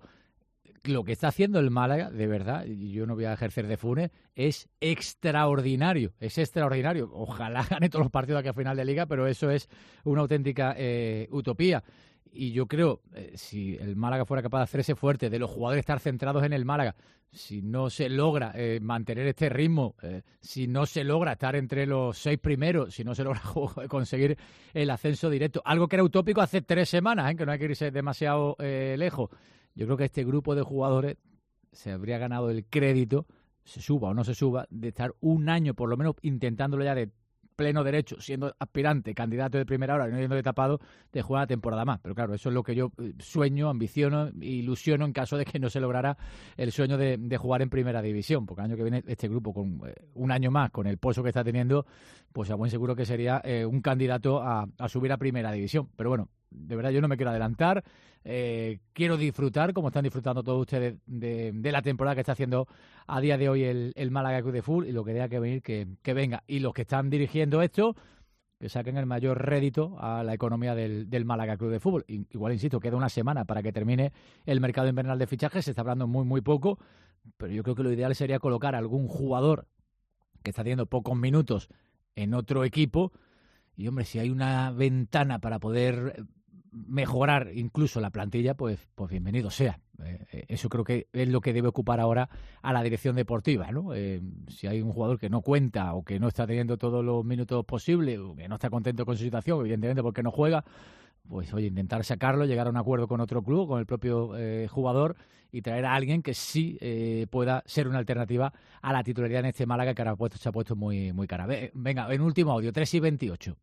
Lo que está haciendo el Málaga, de verdad, y yo no voy a ejercer de Funes, es extraordinario, es extraordinario. Ojalá gane todos los partidos aquí a final de liga, pero eso es una auténtica eh, utopía. Y yo creo, eh, si el Málaga fuera capaz de hacerse fuerte, de los jugadores estar centrados en el Málaga, si no se logra eh, mantener este ritmo, eh, si no se logra estar entre los seis primeros, si no se logra conseguir el ascenso directo, algo que era utópico hace tres semanas, ¿eh? Que no hay que irse demasiado eh, lejos. Yo creo que este grupo de jugadores se habría ganado el crédito, se suba o no se suba, de estar un año por lo menos intentándolo ya de pleno derecho, siendo aspirante, candidato de primera hora y no yendo de tapado, de jugar una temporada más. Pero claro, eso es lo que yo sueño, ambiciono, ilusiono en caso de que no se lograra el sueño de, de jugar en primera división, porque el año que viene este grupo, con eh, un año más, con el pozo que está teniendo, pues a buen seguro que sería eh, un candidato a, a subir a primera división. Pero bueno, de verdad yo no me quiero adelantar, eh, quiero disfrutar, como están disfrutando todos ustedes, de, de la temporada que está haciendo a día de hoy el, el Málaga Club de Fútbol, y lo que tenga que venir, que, que venga. Y los que están dirigiendo esto, que saquen el mayor rédito a la economía del, del Málaga Club de Fútbol. Y, igual, insisto, queda una semana para que termine el mercado invernal de fichajes, se está hablando muy, muy poco, pero yo creo que lo ideal sería colocar a algún jugador que está teniendo pocos minutos en otro equipo, y hombre, si hay una ventana para poder mejorar incluso la plantilla, pues, pues bienvenido sea. Eh, eso creo que es lo que debe ocupar ahora a la dirección deportiva, ¿no? Eh, si hay un jugador que no cuenta o que no está teniendo todos los minutos posibles o que no está contento con su situación, evidentemente porque no juega, pues oye, intentar sacarlo, llegar a un acuerdo con otro club, con el propio eh, jugador, y traer a alguien que sí eh, pueda ser una alternativa a la titularidad en este Málaga, que ahora puesto, se ha puesto muy, muy cara. Venga, en último audio, tres y veintiocho.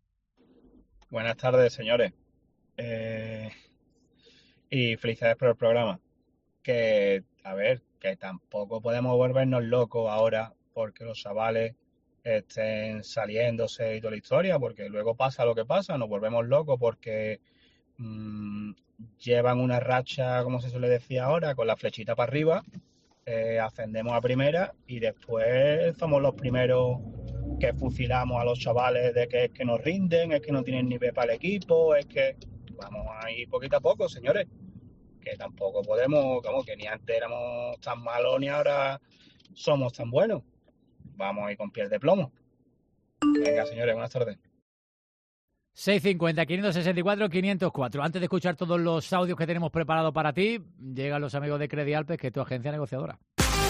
Buenas tardes, señores. Eh, y felicidades por el programa. Que, a ver, que tampoco podemos volvernos locos ahora porque los chavales estén saliéndose y toda la historia, porque luego pasa lo que pasa, nos volvemos locos porque mmm, llevan una racha, como se suele decir ahora, con la flechita para arriba, eh, ascendemos a primera y después somos los primeros que fusilamos a los chavales de que es que nos rinden, es que no tienen nivel para el equipo, es que vamos a ir poquito a poco, señores, que tampoco podemos, como que ni antes éramos tan malos ni ahora somos tan buenos. Vamos a ir con piel de plomo. Venga, señores, buenas tardes. seiscientos cincuenta, quinientos sesenta y cuatro, quinientos cuatro. Antes de escuchar todos los audios que tenemos preparados para ti, llegan los amigos de Credi Alpes, que es tu agencia negociadora.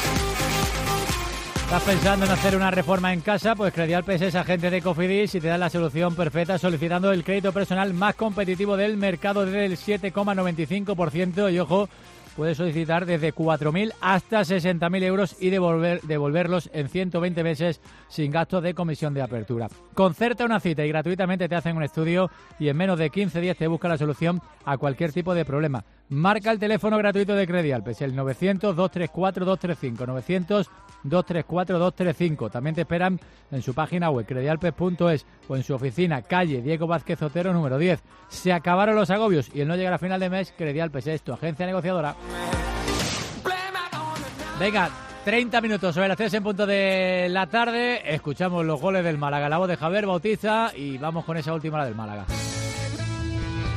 ¿Estás pensando en hacer una reforma en casa? Pues Credi Alpes es agente de Cofidis y te da la solución perfecta solicitando el crédito personal más competitivo del mercado desde el siete coma noventa y cinco por ciento. Y ojo, puedes solicitar desde cuatro mil hasta sesenta mil euros y devolver, devolverlos en ciento veinte meses sin gastos de comisión de apertura. Concerta una cita y gratuitamente te hacen un estudio y en menos de quince días te busca la solución a cualquier tipo de problema. Marca el teléfono gratuito de Credi Alpes, el novecientos, dos treinta y cuatro, dos treinta y cinco, novecientos, dos treinta y cuatro, dos treinta y cinco. También te esperan en su página web credialpes punto es o en su oficina, calle Diego Vázquez Otero, número diez. Se acabaron los agobios y el no llegar a final de mes, Credi Alpes es tu agencia negociadora. Venga, treinta minutos sobre las tres en punto de la tarde. Escuchamos los goles del Málaga, la voz de Javier Bautista, y vamos con esa última, la del Málaga.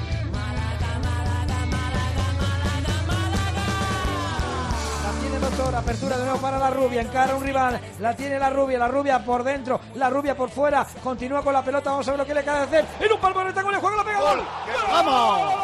ahora, apertura de nuevo para la rubia, encara un rival, la tiene la rubia, la rubia por dentro, la rubia por fuera, continúa con la pelota, vamos a ver lo que le acaba de hacer, en un palmo de rectángulo, juega la pega, gol, ¡vamos!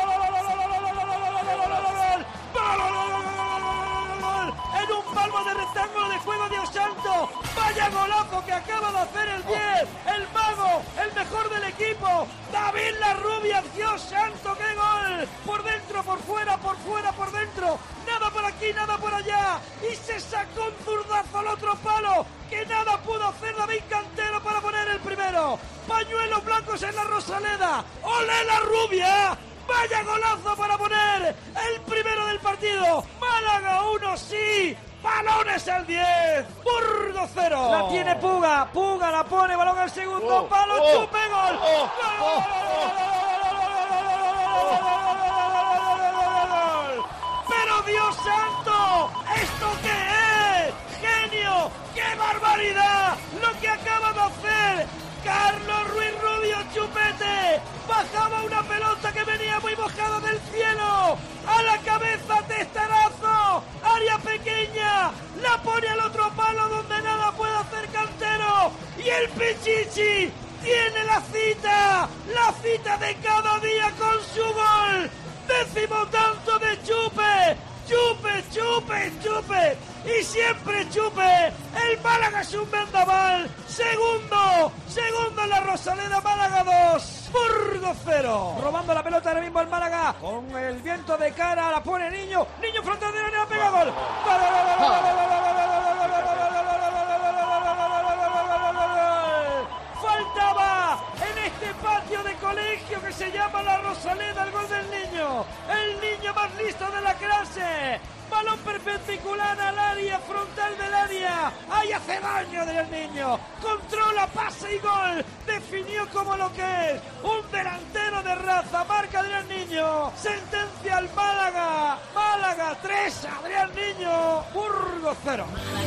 En un palmo de rectángulo de juego, Dios santo, vaya golazo que acaba de hacer el diez, el mago, el mejor del equipo, David La Rubia, Dios santo, qué gol, por dentro, por fuera, por fuera, por dentro, nada por aquí, nada por allá, y se sacó un zurdazo al otro palo, que nada pudo hacer David Cantero para poner el primero, pañuelos blancos en la Rosaleda, ¡olé La Rubia! ¡Vaya golazo para poner el primero del partido! Málaga uno, sí. Balones al diez. Burgos cero. La tiene Puga. Puga la pone. Balón al segundo oh, palo. Oh, chupe gol. Oh, oh, oh, ¡pero Dios santo! ¿Esto qué es? ¡Genio! ¡Qué barbaridad! Lo que acaba de hacer Carlos Ruiz Rubio, Chupete, bajaba una pelota que venía muy mojada del cielo, a la cabeza, testarazo, área pequeña, la pone al otro palo donde nada puede hacer Cantero, y el Pichichi tiene la cita, la cita de cada día con su gol, décimo tanto de Chupe, Chupe, Chupe, Chupe, y siempre Chupe, el Málaga es un vendaval, segundo, segundo en la Rosaleda, Málaga dos, Burgos cero. Robando la pelota ahora mismo el Málaga, con el viento de cara, la pone Niño, Niño frontal de la área, pega gol. Faltaba en este patio de colegio que se llama la Rosaleda el gol del Niño, el niño más listo de la clase. Balón perpendicular al área, frontal del área. Ahí hace daño del Niño. Controla, pase y gol. Definió como lo que es. Un delantero de raza. Marca Adrián Niño. Sentencia al Málaga. Málaga tres. Adrián Niño. Burgos cero.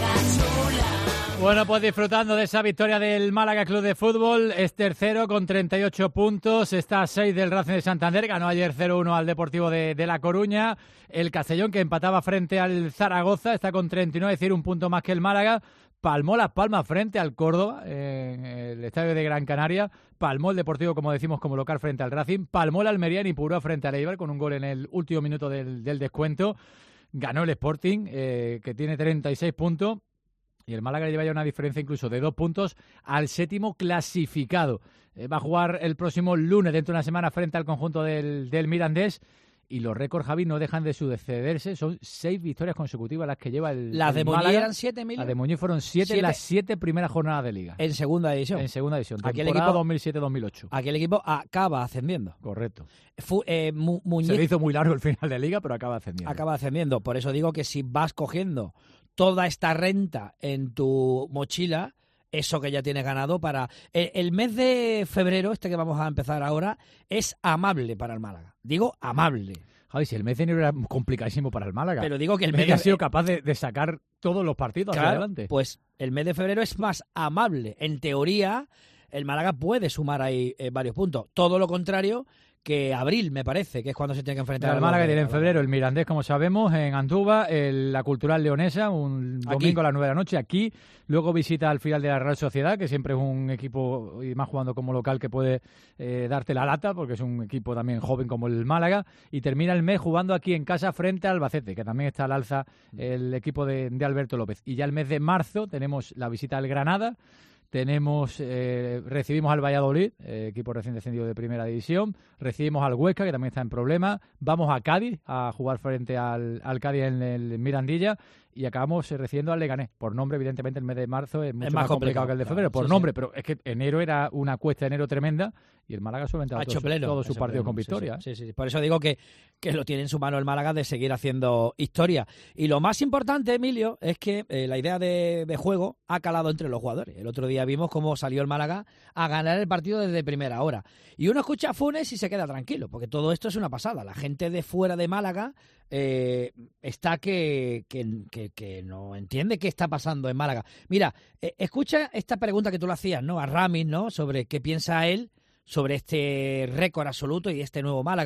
Bueno, pues disfrutando de esa victoria del Málaga Club de Fútbol. Es tercero con treinta y ocho puntos. Está a seis del Racing de Santander. Ganó ayer cero uno al Deportivo de, de La Coruña. El Castellón, que empataba frente al Zaragoza, está con treinta y nueve, es decir, un punto más que el Málaga. Palmó Las Palmas frente al Córdoba, en el estadio de Gran Canaria. Palmó el Deportivo, como decimos, como local frente al Racing. Palmó el Almería en Ipurúa frente al Eibar con un gol en el último minuto del, del descuento. Ganó el Sporting, eh, que tiene treinta y seis puntos. Y el Málaga lleva ya una diferencia incluso de dos puntos al séptimo clasificado. Eh, va a jugar el próximo lunes, dentro de una semana, frente al conjunto del, del Mirandés. Y los récords, Javi, no dejan de sucederse. Son seis victorias consecutivas las que lleva el Las el de Muñiz Málaga. eran siete, Emilio. Las de Muñiz fueron siete, Siete. en las siete primeras jornadas de Liga. En segunda división. En segunda división. Aquí el Temporada equipo- dos mil siete dos mil ocho. Aquí el equipo acaba ascendiendo. Correcto. Fu- eh, Mu- Muñiz Se le hizo muy largo el final de Liga, pero acaba ascendiendo. acaba ascendiendo. Por eso digo que si vas cogiendo toda esta renta en tu mochila, eso que ya tienes ganado para... El, el mes de febrero, este que vamos a empezar ahora, es amable para el Málaga. Digo amable. Javi, si el mes de enero era complicadísimo para el Málaga. Pero digo que el el mes mes de- ha sido capaz de, de sacar todos los partidos hacia Claro, adelante. pues el mes de febrero es más amable. En teoría, el Málaga puede sumar ahí eh, varios puntos. Todo lo contrario que abril, me parece, que es cuando se tiene que enfrentar El al Málaga Málaga. tiene en febrero el Mirandés, como sabemos, en Antuba, el- la Cultural Leonesa, un Aquí. domingo a las nueve de la noche, aquí. Luego visita al final de la Real Sociedad, que siempre es un equipo, y más jugando como local, que puede eh, darte la lata, porque es un equipo también joven como el Málaga. Y termina el mes jugando aquí en casa frente al Albacete, que también está al alza el equipo de, de Alberto López. Y ya el mes de marzo tenemos la visita al Granada. Tenemos, eh, recibimos al Valladolid, eh, equipo recién descendido de Primera División. Recibimos al Huesca, que también está en problemas. Vamos a Cádiz a jugar frente al, al Cádiz en el Mirandilla. Y acabamos eh, recibiendo al Leganés. Por nombre, evidentemente, el mes de marzo es mucho más más, complicado, complicado, que el de claro. febrero. Por Sí, nombre, sí. pero es que enero era una cuesta de enero tremenda. Y el Málaga solventaba Ha hecho todos, pleno. todos ha sus hecho partidos pleno, con sí, victoria. Sí, sí, sí. Por eso digo que, que lo tiene en su mano el Málaga de seguir haciendo historia. Y lo más importante, Emilio, es que eh, la idea de, de juego ha calado entre los jugadores. El otro día vimos cómo salió el Málaga a ganar el partido desde primera hora. Y uno escucha a Funes y se queda tranquilo, porque todo esto es una pasada. La gente de fuera de Málaga eh, está que, que, que, que no entiende qué está pasando en Málaga. Mira, eh, escucha esta pregunta que tú le hacías, ¿no? A Ramis, ¿no? Sobre qué piensa él sobre este récord absoluto y este nuevo Málaga.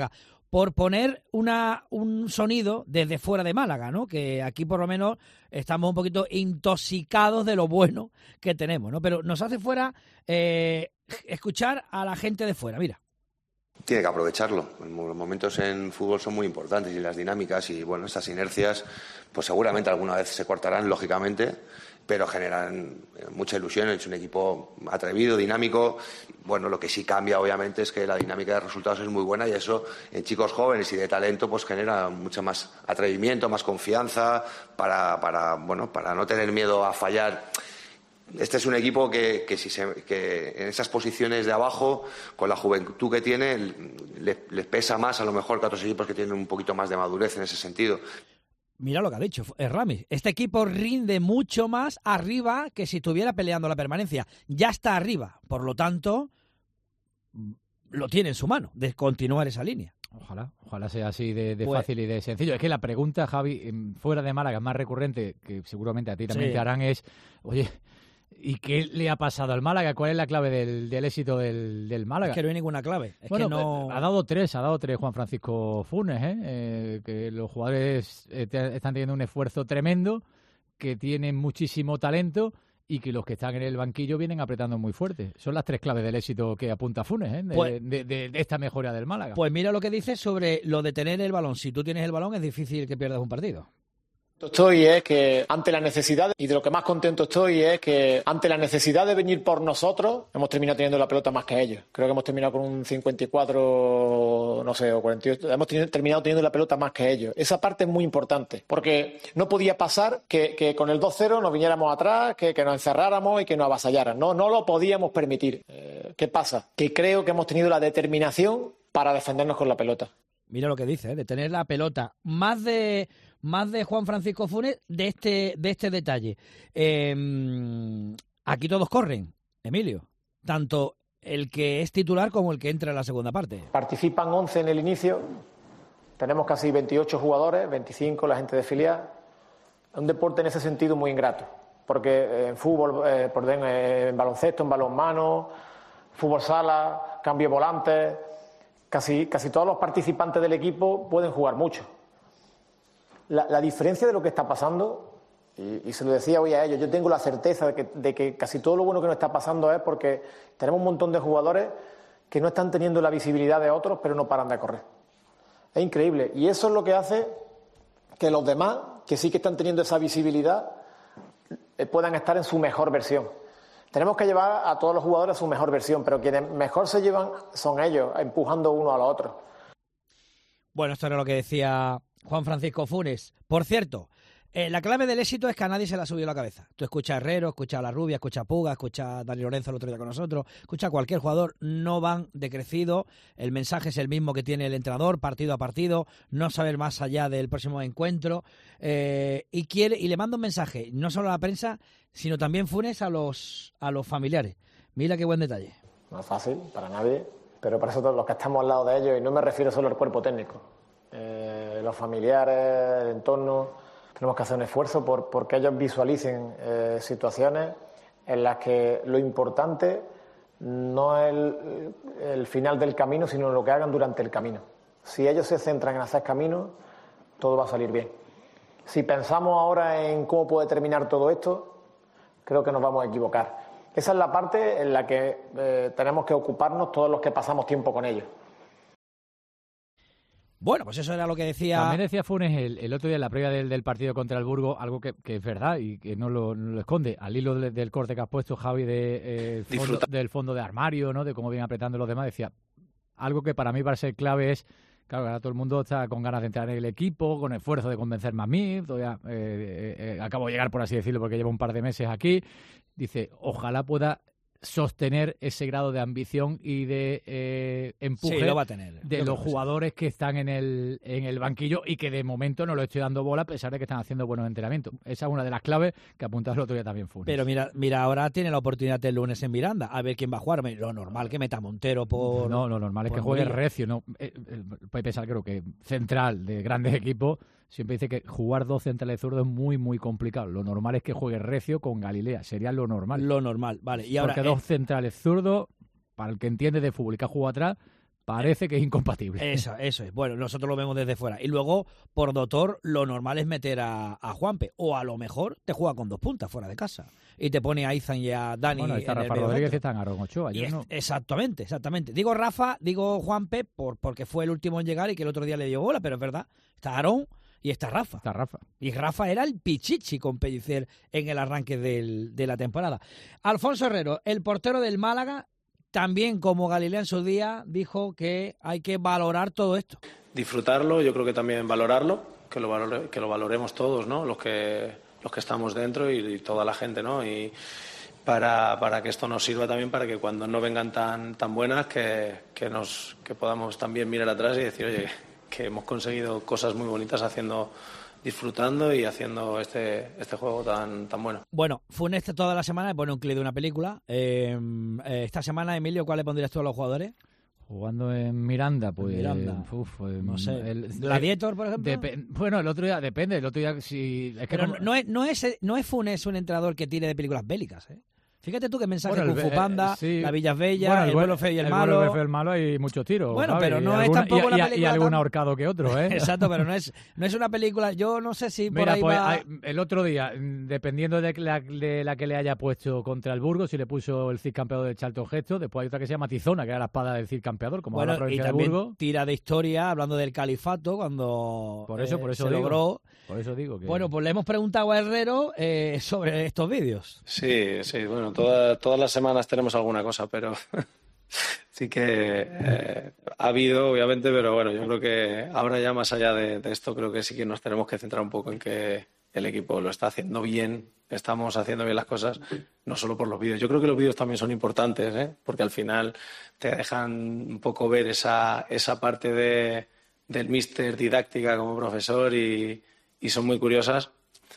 por poner una un sonido desde fuera de Málaga, ¿no? Que aquí por lo menos estamos un poquito intoxicados de lo bueno que tenemos, ¿no? Pero nos hace fuera eh, escuchar a la gente de fuera, mira. Tiene que aprovecharlo. Los momentos en fútbol son muy importantes y las dinámicas y bueno, estas inercias, pues seguramente alguna vez se cortarán, lógicamente, pero generan mucha ilusión. Es un equipo atrevido, dinámico. Bueno, lo que sí cambia, obviamente, es que la dinámica de resultados es muy buena y eso en chicos jóvenes y de talento pues genera mucho más atrevimiento, más confianza para, para, bueno, para no tener miedo a fallar. Este es un equipo que, que, si se, que en esas posiciones de abajo, con la juventud que tiene, les le pesa más a lo mejor que a otros equipos que tienen un poquito más de madurez en ese sentido. Mira lo que ha dicho Ramis. Este equipo rinde mucho más arriba que si estuviera peleando la permanencia. Ya está arriba. Por lo tanto, lo tiene en su mano de continuar esa línea. Ojalá, ojalá sea así de, de Pues- fácil y de sencillo. Es que la pregunta, Javi, em, fuera de Málaga, más recurrente, que seguramente a ti también Sí. te harán, es, oye, ¿y qué le ha pasado al Málaga? ¿Cuál es la clave del, del éxito del, del Málaga? Es que no hay ninguna clave. Es Bueno, que no... eh, ha dado tres, ha dado tres Juan Francisco Funes, ¿eh? Eh, que los jugadores eh, te- están teniendo un esfuerzo tremendo, que tienen muchísimo talento y que los que están en el banquillo vienen apretando muy fuerte. Son las tres claves del éxito que apunta Funes, ¿eh? De, Pues- de- de- de esta mejora del Málaga. Pues mira lo que dice sobre lo de tener el balón. Si tú tienes el balón es difícil que pierdas un partido. Estoy es que ante la necesidad, y de lo que más contento estoy es que ante la necesidad de venir por nosotros, hemos terminado teniendo la pelota más que ellos. Creo que hemos terminado con un cincuenta y cuatro, no sé, o cuarenta y ocho, hemos tenido- terminado teniendo la pelota más que ellos. Esa parte es muy importante, porque no podía pasar que, que con el dos cero nos viniéramos atrás, que, que nos encerráramos y que nos avasallaran. No, no lo podíamos permitir. Eh, ¿Qué pasa? Que creo que hemos tenido la determinación para defendernos con la pelota. Mira lo que dice, ¿eh? De tener la pelota. Más de más de Juan Francisco Funes de este de este detalle. Eh, aquí todos corren, Emilio. Tanto el que es titular como el que entra en la segunda parte. Participan once en el inicio, tenemos casi veintiocho jugadores, veinticinco la gente de filial. Es un deporte en ese sentido muy ingrato, porque en fútbol, eh, por den- eh, en baloncesto, en balonmano, fútbol sala, cambio volantes, casi, casi todos los participantes del equipo pueden jugar mucho. La, la diferencia de lo que está pasando, y, y se lo decía hoy a ellos, yo tengo la certeza de que, de que casi todo lo bueno que nos está pasando es porque tenemos un montón de jugadores que no están teniendo la visibilidad de otros, pero no paran de correr. Es increíble. Y eso es lo que hace que los demás, que sí que están teniendo esa visibilidad, eh, puedan estar en su mejor versión. Tenemos que llevar a todos los jugadores a su mejor versión, pero quienes mejor se llevan son ellos, empujando uno a los otros. Bueno, esto era lo que decía Juan Francisco Funes. Por cierto, eh, la clave del éxito es que a nadie se le ha subido la cabeza. Tú escuchas a Herrero, escuchas a La Rubia, escuchas a Puga, escuchas a Dani Lorenzo el otro día con nosotros, escuchas a cualquier jugador, no van decrecido. El mensaje es el mismo que tiene el entrenador, partido a partido, no saber más allá del próximo encuentro. Eh, y quiere y le manda un mensaje, no solo a la prensa, sino también Funes a los, a los familiares. Mira qué buen detalle. No es fácil para nadie, pero para eso todos los que estamos al lado de ellos, y no me refiero solo al cuerpo técnico, eh, los familiares, el entorno, tenemos que hacer un esfuerzo por, por que ellos visualicen eh, situaciones en las que lo importante no es el, el final del camino, sino lo que hagan durante el camino. Si ellos se centran en hacer camino, todo va a salir bien. Si pensamos ahora en cómo puede terminar todo esto, creo que nos vamos a equivocar. Esa es la parte en la que eh, tenemos que ocuparnos todos los que pasamos tiempo con ellos. Bueno, pues eso era lo que decía... También decía Funes el, el otro día en la previa del, del partido contra el Burgo, algo que, que es verdad y que no lo, no lo esconde, al hilo de, del corte que has puesto, Javi, de, eh, fondo, del fondo de armario, ¿no? De cómo vienen apretando los demás, decía, algo que para mí va a ser clave es, claro, ahora todo el mundo está con ganas de entrar en el equipo, con esfuerzo de convencerme a mí, todavía eh, eh, acabo de llegar, por así decirlo, porque llevo un par de meses aquí, dice, ojalá pueda sostener ese grado de ambición y de eh, empuje Sí, lo va a tener. de Yo los creo que sí. jugadores que están en el, en el banquillo y que de momento no lo estoy dando bola a pesar de que están haciendo buenos entrenamientos. Esa es una de las claves que apuntaba el otro día también Funes. Pero mira, mira, ahora tiene la oportunidad el lunes en Miranda, a ver quién va a jugar. Lo normal que meta Montero por... No, lo normal es por que juegue Murillo. recio. ¿No? Eh, eh, Puede pensar, creo que central de grandes equipos siempre dice que jugar dos centrales zurdos es muy, muy complicado. Lo normal es que juegue recio con Galilea. Sería lo normal. Lo normal, vale. Y ahora, Porque eh, dos centrales zurdos, para el que entiende de fútbol y que ha jugado atrás, Parece que es incompatible. Eso, eso es. Bueno, nosotros lo vemos desde fuera. Y luego, por doctor, lo normal es meter a, a Juanpe. O a lo mejor te juega con dos puntas fuera de casa. Y te pone a Izan y a Dani. Bueno, está en Rafa el Rodríguez y está Aaron Ochoa. Y es, no... Exactamente, exactamente. Digo Rafa, digo Juanpe, por, porque fue el último en llegar y que el otro día le dio bola, pero es verdad. Está Aarón y está Rafa. Está Rafa. Y Rafa era el pichichi con Pellicer en el arranque del, de la temporada. Alfonso Herrero, el portero del Málaga, también como Galilea en su día, dijo que hay que valorar todo esto. Disfrutarlo, yo creo que también valorarlo, que lo, valore, que lo valoremos todos, ¿no? Los que, los que estamos dentro y, y toda la gente, ¿no? Y para, para que esto nos sirva también para que cuando no vengan tan, tan buenas, que, que, nos, que podamos también mirar atrás y decir, oye, que hemos conseguido cosas muy bonitas haciendo... disfrutando y haciendo este este juego tan tan bueno. Bueno, Funes toda la semana pone un clip de una película. Eh, eh, esta semana, Emilio, ¿cuál le pondrías tú a los jugadores? Jugando en Miranda, pues... Miranda. Uf, no sé. El, ¿Gladiator, por ejemplo? Dep- bueno, el otro día, depende. El otro día, si... Es que Pero como... no, es, no, es, no es Funes un entrenador que tire de películas bélicas, ¿eh? Fíjate tú qué mensaje bueno, Kung Fu Panda, eh, sí. La Villa Bella, bueno, el, el bueno feo y el, el malo. El bueno feo y el malo hay muchos tiros. Bueno, ¿sabes? pero no y es alguna, tampoco y, una y, película y algún tan... ahorcado que otro, ¿eh? Exacto, pero no es, no es una película... Yo no sé si por Mira, ahí pues va... hay, el otro día, dependiendo de la, de la que le haya puesto contra el Burgos, si le puso el Cid campeador del Charlton Gesto, después hay otra que se llama Tizona, que era la espada del Cid campeador, como bueno, la provincia y de también Burgos. tira de historia, hablando del califato, cuando por eso, eh, por eso se digo, logró... Por eso digo que... Bueno, pues le hemos preguntado a Herrero eh, sobre estos vídeos. Sí, sí, bueno, toda, todas las semanas tenemos alguna cosa, pero sí que eh, ha habido, obviamente, pero bueno, yo creo que ahora ya más allá de, de esto, creo que sí que nos tenemos que centrar un poco en que el equipo lo está haciendo bien, estamos haciendo bien las cosas, no solo por los vídeos. Yo creo que los vídeos también son importantes, ¿eh? Porque al final te dejan un poco ver esa, esa parte de, del míster didáctica como profesor y, y son muy curiosas,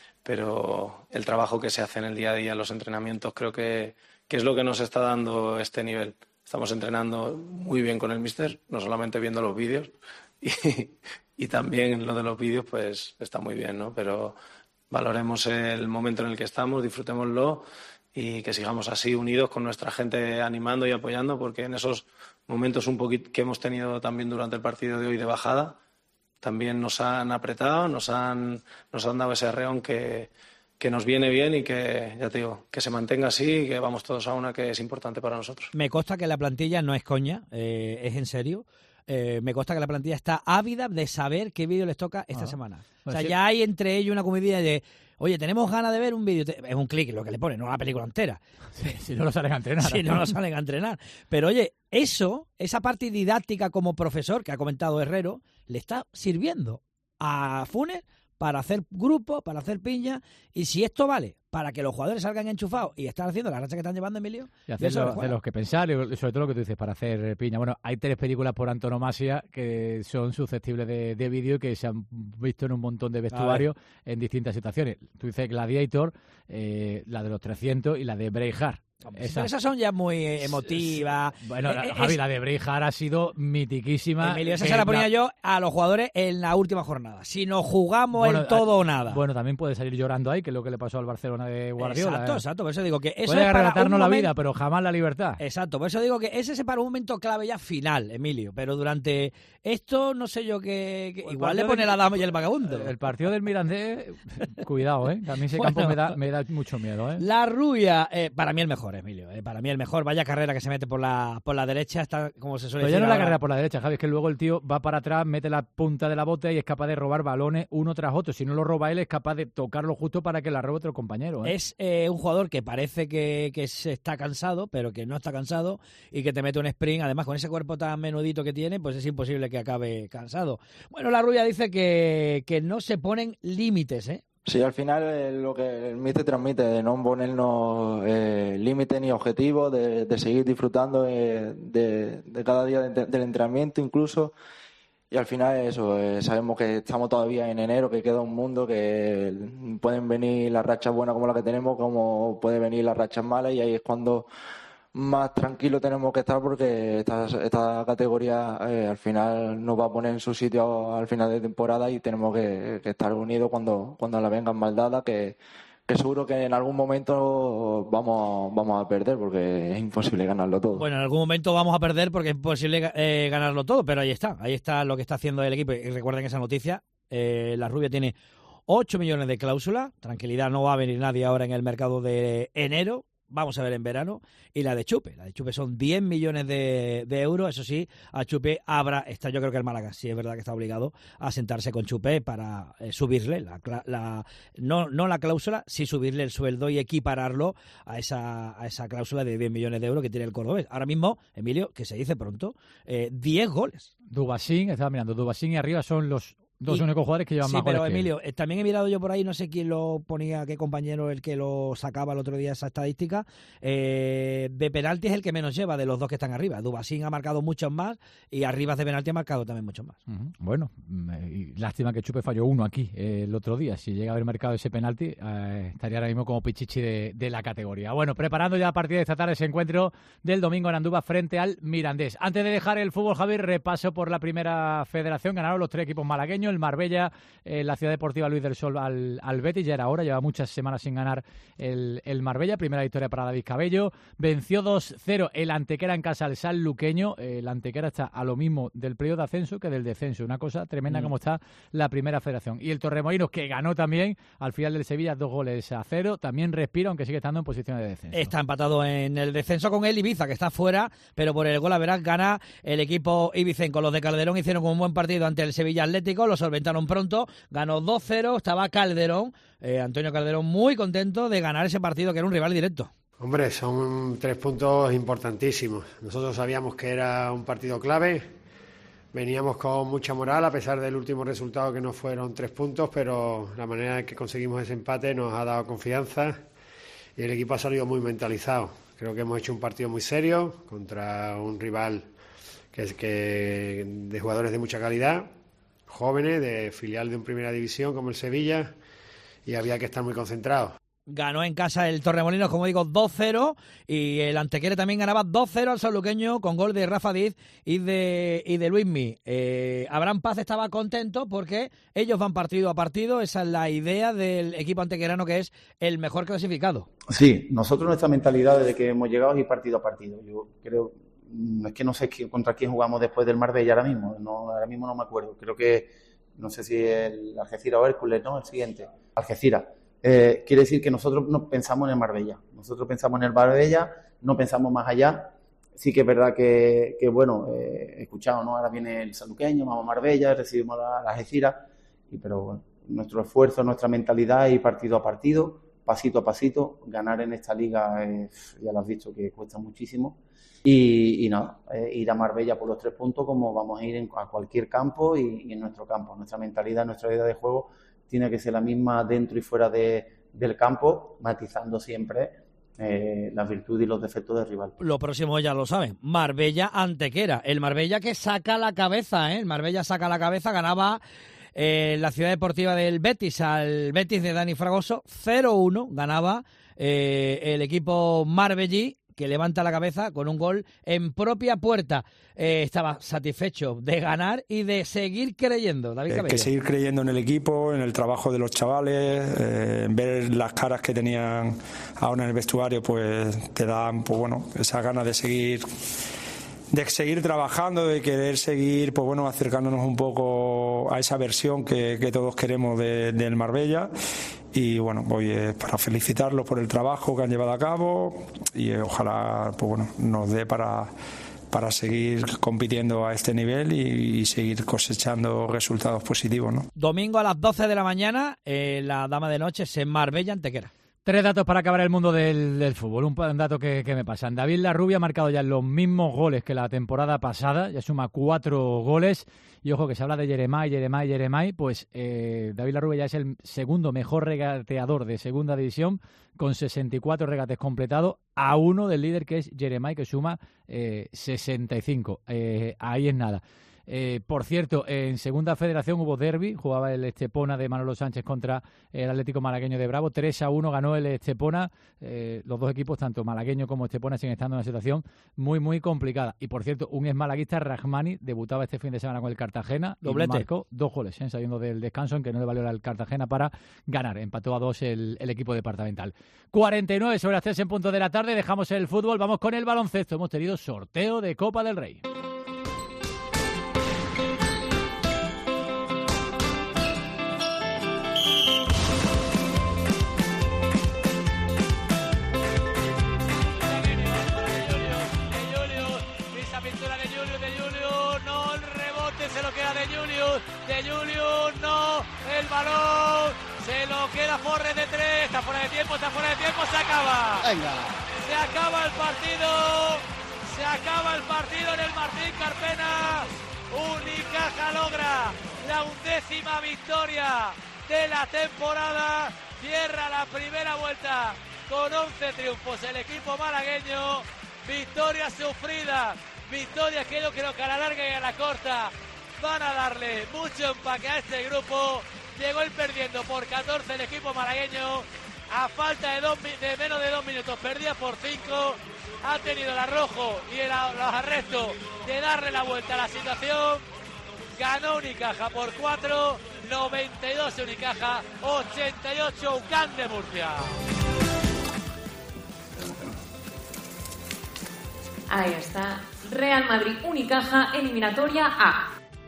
pero el trabajo que se hace en el día a día en los entrenamientos creo que, que es lo que nos está dando este nivel. Estamos entrenando muy bien con el míster, no solamente viendo los vídeos, y, y también lo de los vídeos pues está muy bien, ¿no? Pero valoremos el momento en el que estamos, disfrutémoslo y que sigamos así unidos con nuestra gente animando y apoyando, porque en esos momentos un poquito que hemos tenido también durante el partido de hoy de bajada, también nos han apretado, nos han, nos han dado ese arreón que, que nos viene bien y que, ya te digo, que se mantenga así y que vamos todos a una que es importante para nosotros. Me consta que la plantilla no es coña, eh, es en serio. Eh, me consta que la plantilla está ávida de saber qué vídeo les toca esta ah. semana. O sea, sí. Ya hay entre ellos una comidilla de, oye, tenemos ganas de ver un vídeo. Es un clic lo que le ponen, no una película entera. Sí, si no lo salen a entrenar. Si no lo salen a entrenar. Pero oye, eso, esa parte didáctica como profesor que ha comentado Herrero, le está sirviendo a Funes para hacer grupo, para hacer piña, y si esto vale para que los jugadores salgan enchufados y están haciendo la racha que están llevando, Emilio, y hacerlos hacer que pensar, y sobre todo lo que tú dices, para hacer piña. Bueno, hay tres películas por antonomasia que son susceptibles de, de vídeo y que se han visto en un montón de vestuarios en distintas situaciones. Tú dices Gladiator, eh, la de los trescientos y la de Braveheart. Esa. Pero esas son ya muy emotivas. Bueno, la, Javi, es... la de Braveheart ha sido mitiquísima. Emilio, esa se la ponía la... yo a los jugadores en la última jornada. Si nos jugamos bueno, el todo o nada. Bueno, también puede salir llorando ahí, que es lo que le pasó al Barcelona de Guardiola. Exacto, eh. exacto. Por eso digo que eso puede es para arrebatarnos un la momento... vida, pero jamás la libertad. Exacto. Por eso digo que ese es para un momento clave ya final, Emilio. Pero durante esto, no sé yo qué... que... Igual le pone del... la dama y el vagabundo. El partido del Mirandés, cuidado, ¿eh? A mí ese bueno, campo me da, me da mucho miedo, ¿eh? La Rubia, eh, para mí el mejor, Emilio. Eh, para mí el mejor. Vaya carrera que se mete por la por la derecha, está como se suele pero decir. Ya no es la carrera por la derecha, Javi, es que luego el tío va para atrás, mete la punta de la bota y es capaz de robar balones uno tras otro. Si no lo roba él, es capaz de tocarlo justo para que la robe otro compañero, ¿eh? Es eh, un jugador que parece que, que se está cansado, pero que no está cansado y que te mete un sprint. Además, con ese cuerpo tan menudito que tiene, pues es imposible que acabe cansado. Bueno, la Rubia dice que, que no se ponen límites, ¿eh? Sí, al final eh, lo que el míster transmite, de no ponernos eh, límites ni objetivos, de, de seguir disfrutando eh, de, de cada día de, del entrenamiento incluso. Y al final eso, eh, sabemos que estamos todavía en enero, que queda un mundo, que pueden venir las rachas buenas como la que tenemos, como pueden venir las rachas malas, y ahí es cuando más tranquilo tenemos que estar, porque esta, esta categoría eh, al final nos va a poner en su sitio al final de temporada y tenemos que, que estar unidos cuando, cuando la vengan mal dadas, que, que seguro que en algún momento vamos, vamos a perder porque es imposible ganarlo todo. Bueno, en algún momento vamos a perder porque es imposible eh, ganarlo todo, pero ahí está, ahí está lo que está haciendo el equipo. Y recuerden esa noticia, eh, la Rubia tiene ocho millones de cláusula, tranquilidad, no va a venir nadie ahora en el mercado de enero, vamos a ver en verano, y la de Chupe, la de Chupe son diez millones de, de euros, eso sí, a Chupe habrá, está, yo creo que el Málaga sí es verdad que está obligado a sentarse con Chupe para eh, subirle, la, la no, no la cláusula, sí subirle el sueldo y equipararlo a esa, a esa cláusula de diez millones de euros que tiene el cordobés. Ahora mismo, Emilio, que se dice pronto, eh, diez goles. Dubasín, estaba mirando, Dubasín y arriba son los dos y, únicos jugadores que llevan sí, más goles. Sí, pero que Emilio, él. también he mirado yo por ahí, no sé quién lo ponía, qué compañero el que lo sacaba el otro día esa estadística. Eh, de penalti es el que menos lleva de los dos que están arriba. Dubasín ha marcado muchos más y arriba de penalti ha marcado también muchos más. Uh-huh. Bueno, y lástima que Chupe falló uno aquí eh, el otro día. Si llega a haber marcado ese penalti, eh, estaría ahora mismo como pichichi de, de la categoría. Bueno, preparando ya a partir de esta tarde ese encuentro del domingo en Andúba frente al Mirandés. Antes de dejar el fútbol, Javier, repaso por la primera federación. Ganaron los tres equipos malagueños, el Marbella, Eh, la Ciudad Deportiva Luis del Sol al, al Betis, ya era hora, lleva muchas semanas sin ganar el, el Marbella, primera victoria para David Cabello, venció dos cero el Antequera en casa al Sanluqueño, eh, el Antequera está a lo mismo del periodo de ascenso que del descenso, una cosa tremenda mm. como está la primera federación, y el Torremolinos que ganó también al final del Sevilla dos goles a cero, también respira aunque sigue estando en posición de descenso. Está empatado en el descenso con el Ibiza que está fuera, pero por el gol a verás gana el equipo ibicenco. Los de Calderón hicieron un buen partido ante el Sevilla Atlético, lo solventaron pronto, ganó dos cero, estaba Calderón, eh, Antonio Calderón muy contento de ganar ese partido que era un rival directo. Hombre, son tres puntos importantísimos. Nosotros sabíamos que era un partido clave, veníamos con mucha moral a pesar del último resultado que no fueron tres puntos, pero la manera en que conseguimos ese empate nos ha dado confianza y el equipo ha salido muy mentalizado. Creo que hemos hecho un partido muy serio contra un rival que es que de jugadores de mucha calidad, jóvenes, de filial de un primera división como el Sevilla, y había que estar muy concentrados. Ganó en casa el Torremolinos, como digo, dos cero, y el Antequera también ganaba dos cero al sanluqueño con gol de Rafa Díaz y de, y de Luismi. Eh, Abraham Paz estaba contento porque ellos van partido a partido, esa es la idea del equipo antequerano, que es el mejor clasificado. Sí, nosotros nuestra mentalidad desde que hemos llegado es ir partido a partido. Yo creo... Es que no sé contra quién jugamos después del Marbella ahora mismo, no, ahora mismo no me acuerdo. Creo que, no sé si el Algeciras o Hércules, no, el siguiente, Algeciras. Eh, quiere decir que nosotros no pensamos en el Marbella, nosotros pensamos en el Marbella, no pensamos más allá. Sí que es verdad que, que bueno, eh, he escuchado, ¿no? Ahora viene el sanluqueño, vamos a Marbella, recibimos la, la Algeciras, y, pero bueno, nuestro esfuerzo, nuestra mentalidad es ir partido a partido, pasito a pasito. Ganar en esta liga, eh, ya lo has visto que cuesta muchísimo. Y, y nada, eh, ir a Marbella por los tres puntos como vamos a ir en, a cualquier campo y, y en nuestro campo. Nuestra mentalidad, nuestra idea de juego tiene que ser la misma dentro y fuera de, del campo, matizando siempre eh, las virtudes y los defectos del rival. Lo próximo ya lo saben, Marbella Antequera. El Marbella que saca la cabeza, ¿eh? El Marbella saca la cabeza, ganaba eh, la Ciudad Deportiva del Betis al Betis de Dani Fragoso, cero uno, ganaba eh, el equipo marbellí, que levanta la cabeza con un gol en propia puerta. Eh, estaba satisfecho de ganar y de seguir creyendo. David Cabello. Que seguir creyendo en el equipo, en el trabajo de los chavales, eh, ver las caras que tenían ahora en el vestuario, pues te dan, pues bueno, esa ganas de seguir de seguir trabajando, de querer seguir, pues bueno, acercándonos un poco a esa versión que, que todos queremos de, del Marbella. Y bueno, voy eh, para felicitarlos por el trabajo que han llevado a cabo y eh, ojalá, pues bueno, nos dé para, para seguir compitiendo a este nivel y, y seguir cosechando resultados positivos, ¿no? Domingo a las doce de la mañana, eh, la dama de noche es en Marbella Antequera. Tres datos para acabar el mundo del, del fútbol. Un, un dato que, que me pasan. David Larrubia ha marcado ya los mismos goles que la temporada pasada. Ya suma cuatro goles. Y ojo que se habla de Jeremai, Jeremai, Jeremai. Pues eh, David Larrubia ya es el segundo mejor regateador de segunda división con sesenta y cuatro regates completados a uno del líder que es Jeremai, que suma eh, sesenta y cinco. Eh, ahí es nada. Eh, por cierto, en Segunda Federación hubo derbi, jugaba el Estepona de Manolo Sánchez contra el Atlético Malagueño de Bravo, tres a uno ganó el Estepona. Eh, los dos equipos, tanto malagueño como Estepona, siguen estando en una situación muy, muy complicada. Y por cierto, un exmalaguista, Rahmani, debutaba este fin de semana con el Cartagena. Doblete. Y marcó dos goles, ¿eh? saliendo del descanso, en que no le valió al Cartagena para ganar. Empató a dos el, el equipo departamental. cuarenta y nueve sobre las tres en punto de la tarde. Dejamos el fútbol, vamos con el baloncesto. Hemos tenido sorteo de Copa del Rey. De Julius, de Julius, no, el balón, se lo queda Forres de tres, está fuera de tiempo, está fuera de tiempo, se acaba. Venga. Se acaba el partido, se acaba el partido en el Martín Carpena. Unicaja logra la undécima victoria de la temporada, cierra la primera vuelta con once triunfos el equipo malagueño, victoria sufrida, victoria que yo creo que a la larga y a la corta van a darle mucho empaque a este grupo. Llegó el perdiendo por catorce el equipo malagueño. A falta de, dos, de menos de dos minutos, perdía por cinco. Ha tenido el arrojo y el, los arrestos de darle la vuelta a la situación. Ganó Unicaja por cuatro. noventa y dos Unicaja, ochenta y ocho U C A M de Murcia. Ahí está. Real Madrid Unicaja, eliminatoria A.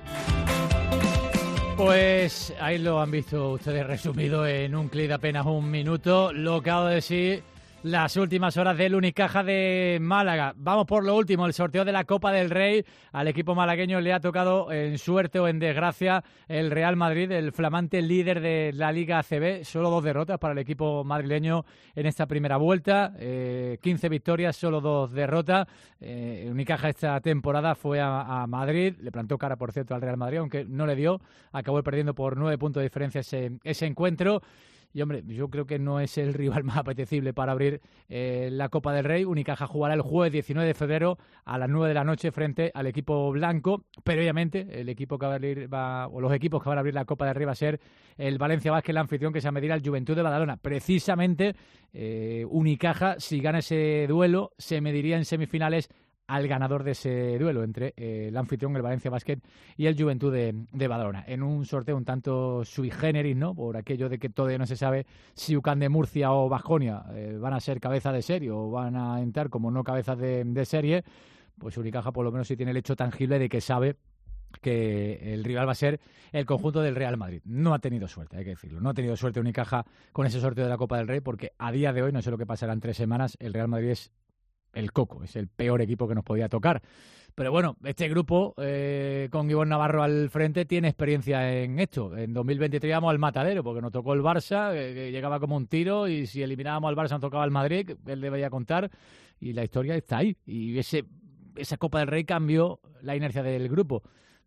Pues ahí lo han visto ustedes resumido en un clip de apenas un minuto. Lo que acabo de decir, las últimas horas del Unicaja de Málaga. Vamos por lo último, el sorteo de la Copa del Rey. Al equipo malagueño le ha tocado, en suerte o en desgracia, el Real Madrid, el flamante líder de la Liga A C B. Solo dos derrotas para el equipo madrileño en esta primera vuelta. Eh, quince victorias, solo dos derrotas. Eh, Unicaja esta temporada fue a, a Madrid, le plantó cara, por cierto, al Real Madrid, aunque no le dio. Acabó perdiendo por nueve puntos de diferencia ese, ese encuentro. Y, hombre, yo creo que no es el rival más apetecible para abrir eh, la Copa del Rey. Unicaja jugará el jueves diecinueve de febrero a las nueve de la noche frente al equipo blanco. Pero, obviamente, el equipo que va a abrir, va, o los equipos que van a abrir la Copa del Rey va a ser el Valencia Basket, el anfitrión, que se medirá al Juventud de Badalona. Precisamente, eh, Unicaja, si gana ese duelo, se mediría en semifinales al ganador de ese duelo entre eh, el anfitrión, el Valencia Basket, y el Juventud de, de Badalona, en un sorteo un tanto sui generis, ¿no? Por aquello de que todavía no se sabe si U C A M de Murcia o Baskonia eh, van a ser cabeza de serie o van a entrar como no cabezas de, de serie. Pues Unicaja por lo menos sí tiene el hecho tangible de que sabe que el rival va a ser el conjunto del Real Madrid. No ha tenido suerte, hay que decirlo. No ha tenido suerte Unicaja con ese sorteo de la Copa del Rey, porque a día de hoy, no sé lo que pasará en tres semanas, el Real Madrid es el coco, es el peor equipo que nos podía tocar. Pero bueno, este grupo, eh, con Ivonne Navarro al frente, tiene experiencia en esto. En dos mil veintitrés íbamos al matadero, porque nos tocó el Barça, que, que llegaba como un tiro, y si eliminábamos al Barça nos tocaba el Madrid, que él debería contar, y la historia está ahí. Y ese, esa Copa del Rey cambió la inercia del grupo.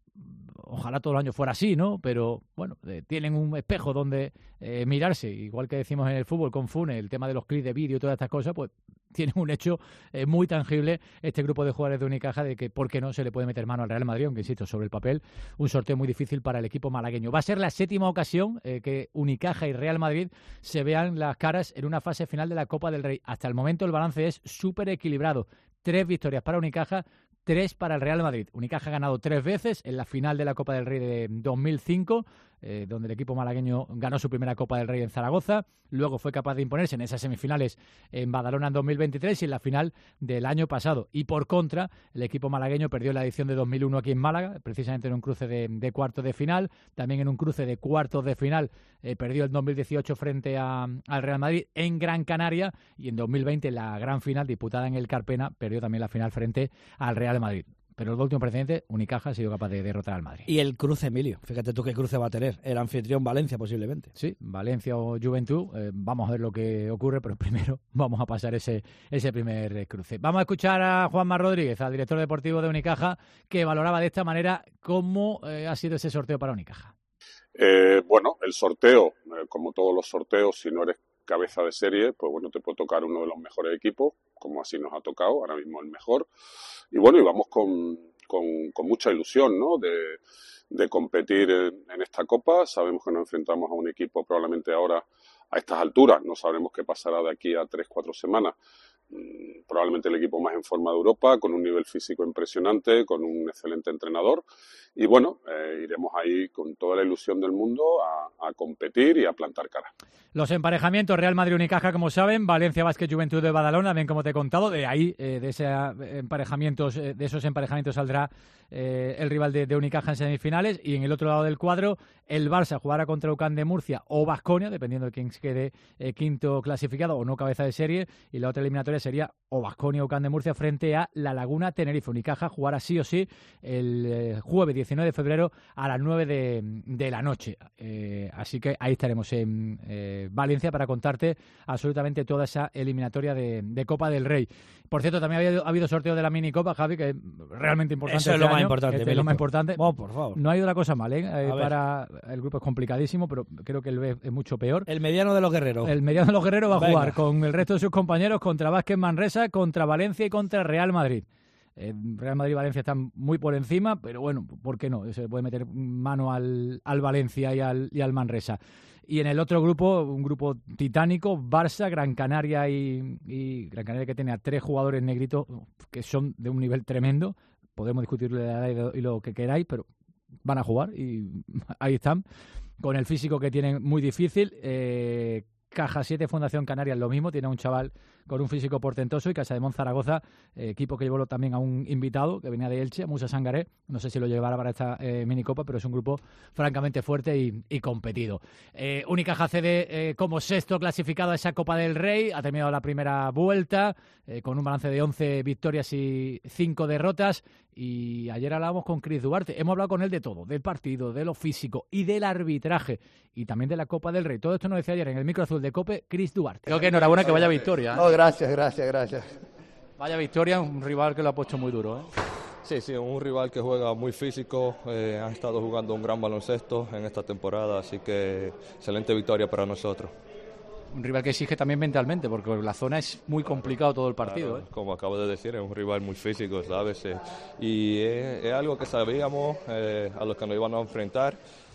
Ojalá todos los años fuera así, ¿no? Pero, bueno, eh, tienen un espejo donde eh, mirarse. Igual que decimos en el fútbol con Funes, el tema de los clips de vídeo y todas estas cosas, pues tienen un hecho eh, muy tangible este grupo de jugadores de Unicaja de que, ¿por qué no se le puede meter mano al Real Madrid? Aunque, insisto, sobre el papel, un sorteo muy difícil para el equipo malagueño. Va a ser la séptima ocasión eh, que Unicaja y Real Madrid se vean las caras en una fase final de la Copa del Rey. Hasta el momento el balance es súper equilibrado. Tres victorias para Unicaja, tres para el Real Madrid. Unicaja ha ganado tres veces en la final de la Copa del Rey de dos mil cinco, eh, donde el equipo malagueño ganó su primera Copa del Rey en Zaragoza. Luego fue capaz de imponerse en esas semifinales en Badalona en dos mil veintitrés y en la final del año pasado. Y por contra, el equipo malagueño perdió la edición de dos mil uno aquí en Málaga, precisamente en un cruce de, de cuartos de final. También en un cruce de cuartos de final eh, perdió el dos mil dieciocho frente a, al Real Madrid en Gran Canaria. Y en dos mil veinte, la gran final disputada en el Carpena, perdió también la final frente al Real Madrid. Pero el último precedente, Unicaja ha sido capaz de derrotar al Madrid. Y el cruce, Emilio, fíjate tú qué cruce va a tener. El anfitrión Valencia, posiblemente. Sí, Valencia o Juventud. Eh, vamos a ver lo que ocurre, pero primero vamos a pasar ese, ese primer cruce. Vamos a escuchar a Juanma Rodríguez, al director deportivo de Unicaja, que valoraba de esta manera cómo eh, ha sido ese sorteo para Unicaja. Eh, bueno, el sorteo, eh, como todos los sorteos, si no eres cabeza de serie, pues bueno, te puede tocar uno de los mejores equipos, como así nos ha tocado, ahora mismo el mejor. Y bueno, y vamos con, con, con mucha ilusión, ¿no? De, de competir en, en esta Copa. Sabemos que nos enfrentamos a un equipo probablemente ahora a estas alturas. No sabremos qué pasará de aquí a tres, cuatro semanas. Probablemente el equipo más en forma de Europa, con un nivel físico impresionante, con un excelente entrenador. Y bueno, eh, iremos ahí con toda la ilusión del mundo a, a competir y a plantar cara. Los emparejamientos Real Madrid-Unicaja, como saben, Valencia Basket Juventud de Badalona, bien como te he contado, de ahí, eh, de, ese emparejamientos, eh, de esos emparejamientos saldrá eh, el rival de, de Unicaja en semifinales, y en el otro lado del cuadro el Barça jugará contra UCAM de Murcia o Baskonia, dependiendo de quién quede eh, quinto clasificado o no cabeza de serie, y la otra eliminatoria sería o Baskonia o UCAM de Murcia frente a La Laguna Tenerife. Unicaja jugará sí o sí el eh, jueves diecinueve de febrero a las nueve de, de la noche, eh, así que ahí estaremos en eh, Valencia para contarte absolutamente toda esa eliminatoria de, de Copa del Rey. Por cierto, también ha habido, ha habido sorteo de la minicopa, Javi, que es realmente importante. Eso es este lo más año. importante. Este es lo más importante. Oh, por favor. No ha ido la cosa mal, ¿eh? eh para el grupo es complicadísimo, pero creo que el B es mucho peor. El mediano de los guerreros. El mediano de los guerreros va a Venga. jugar con el resto de sus compañeros contra Vázquez Manresa, contra Valencia y contra Real Madrid. Eh, Real Madrid y Valencia están muy por encima, pero bueno, ¿por qué no? Se le puede meter mano al, al Valencia y al, y al Manresa. Y en el otro grupo, un grupo titánico, Barça, Gran Canaria y, y Gran Canaria, que tiene a tres jugadores negritos que son de un nivel tremendo. Podemos discutir la edad y lo, y lo que queráis, pero van a jugar y ahí están, con el físico que tienen muy difícil. Eh, Caja siete Fundación Canarias lo mismo, tiene a un chaval con un físico portentoso, y Casademón Zaragoza, eh, equipo que llevó también a un invitado que venía de Elche, Musa Sangaré, no sé si lo llevará para esta eh, minicopa, pero es un grupo francamente fuerte y, y competido. Eh, Unicaja accede eh, como sexto clasificado a esa Copa del Rey, ha terminado la primera vuelta eh, con un balance de once victorias y cinco derrotas, y ayer hablábamos con Chris Duarte, hemos hablado con él de todo, del partido, de lo físico y del arbitraje, y también de la Copa del Rey. Todo esto nos decía ayer en el micro azul de COPE Chris Duarte. Creo que enhorabuena, que vaya victoria. Oh, gracias, gracias, gracias. Vaya victoria, un rival que lo ha puesto muy duro, ¿eh? Sí, sí, un rival que juega muy físico, eh, han estado jugando un gran baloncesto en esta temporada, así que excelente victoria para nosotros. Un rival que exige también mentalmente, porque la zona es muy complicado todo el partido. Claro, ¿eh? Como acabo de decir, es un rival muy físico, ¿sabes? Eh, y es, es algo que sabíamos eh, a los que nos iban a enfrentar,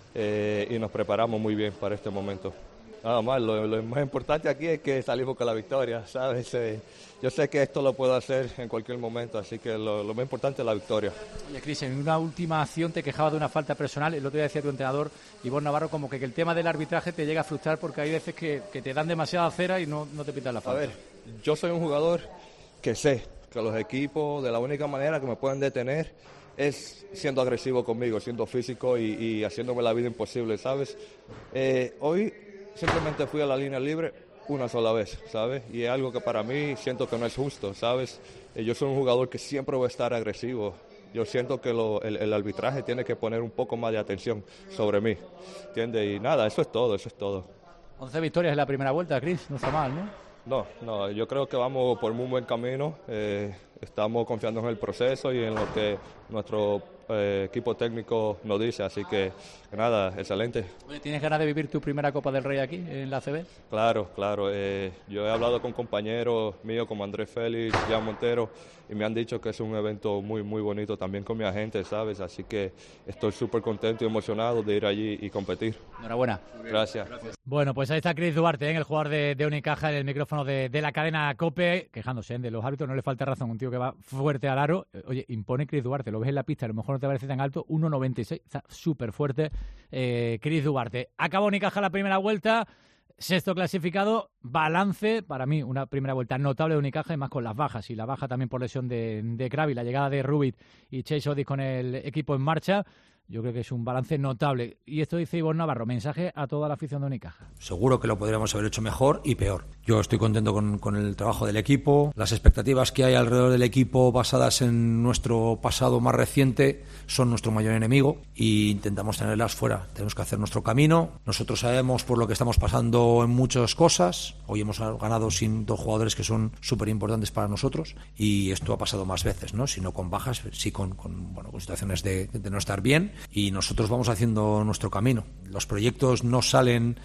eh, y nos preparamos muy bien para este momento. Nada más, lo, lo más importante aquí es que salimos con la victoria, ¿sabes? Eh, yo sé que esto lo puedo hacer en cualquier momento, así que lo, lo más importante es la victoria. Oye, Cris, en una última acción te quejabas de una falta personal. El otro día decía tu entrenador, Ivonne Navarro, como que, que el tema del arbitraje te llega a frustrar porque hay veces que, que te dan demasiada cera y no, no te pitan la falta. A ver, yo soy un jugador que sé que los equipos, de la única manera que me pueden detener es siendo agresivo conmigo, siendo físico y, y haciéndome la vida imposible, ¿sabes? Eh, hoy simplemente fui a la línea libre una sola vez, ¿sabes? Y es algo que para mí siento que no es justo, ¿sabes? Eh, yo soy un jugador que siempre va a estar agresivo. Yo siento que lo, el, el arbitraje tiene que poner un poco más de atención sobre mí, ¿entiendes? Y nada, eso es todo, eso es todo. once victorias en la primera vuelta, Cris, no está mal, ¿no? No, no, yo creo que vamos por muy buen camino. Eh, estamos confiando en el proceso y en lo que nuestro eh, equipo técnico nos dice, así que nada, excelente. Oye, ¿tienes ganas de vivir tu primera Copa del Rey aquí en la A C B? Claro, claro. Eh, yo he hablado con compañeros míos como Andrés Félix, Jan Montero, y me han dicho que es un evento muy, muy bonito también con mi agente, ¿sabes? Así que estoy súper contento y emocionado de ir allí y competir. Enhorabuena. Gracias. Bueno, pues ahí está Chris Duarte, ¿eh? El jugador de, de Unicaja, en el micrófono de, de la cadena COPE, quejándose, ¿eh? De los árbitros. No le falta razón, un tío que va fuerte al aro. Oye, impone Chris Duarte, lo ves en la pista, a lo mejor no te parece tan alto, uno noventa y seis, está súper fuerte eh, Chris Duarte. Acabó Unicaja la primera vuelta, sexto clasificado, balance, para mí una primera vuelta notable de Unicaja, y más con las bajas, y la baja también por lesión de, de Kravi, la llegada de Rubit y Chase Odis con el equipo en marcha. Yo creo que es un balance notable. Y esto dice Ivonne Navarro, mensaje a toda la afición de Unicaja. Seguro que lo podríamos haber hecho mejor y peor. Yo estoy contento con, con el trabajo del equipo. Las expectativas que hay alrededor del equipo basadas en nuestro pasado más reciente son nuestro mayor enemigo e intentamos tenerlas fuera. Tenemos que hacer nuestro camino. Nosotros sabemos por lo que estamos pasando en muchas cosas. Hoy hemos ganado sin dos jugadores que son súper importantes para nosotros, y esto ha pasado más veces, ¿no? Si no con bajas, sí con, con, bueno, con situaciones de, de no estar bien, y nosotros vamos haciendo nuestro camino. Los proyectos no salen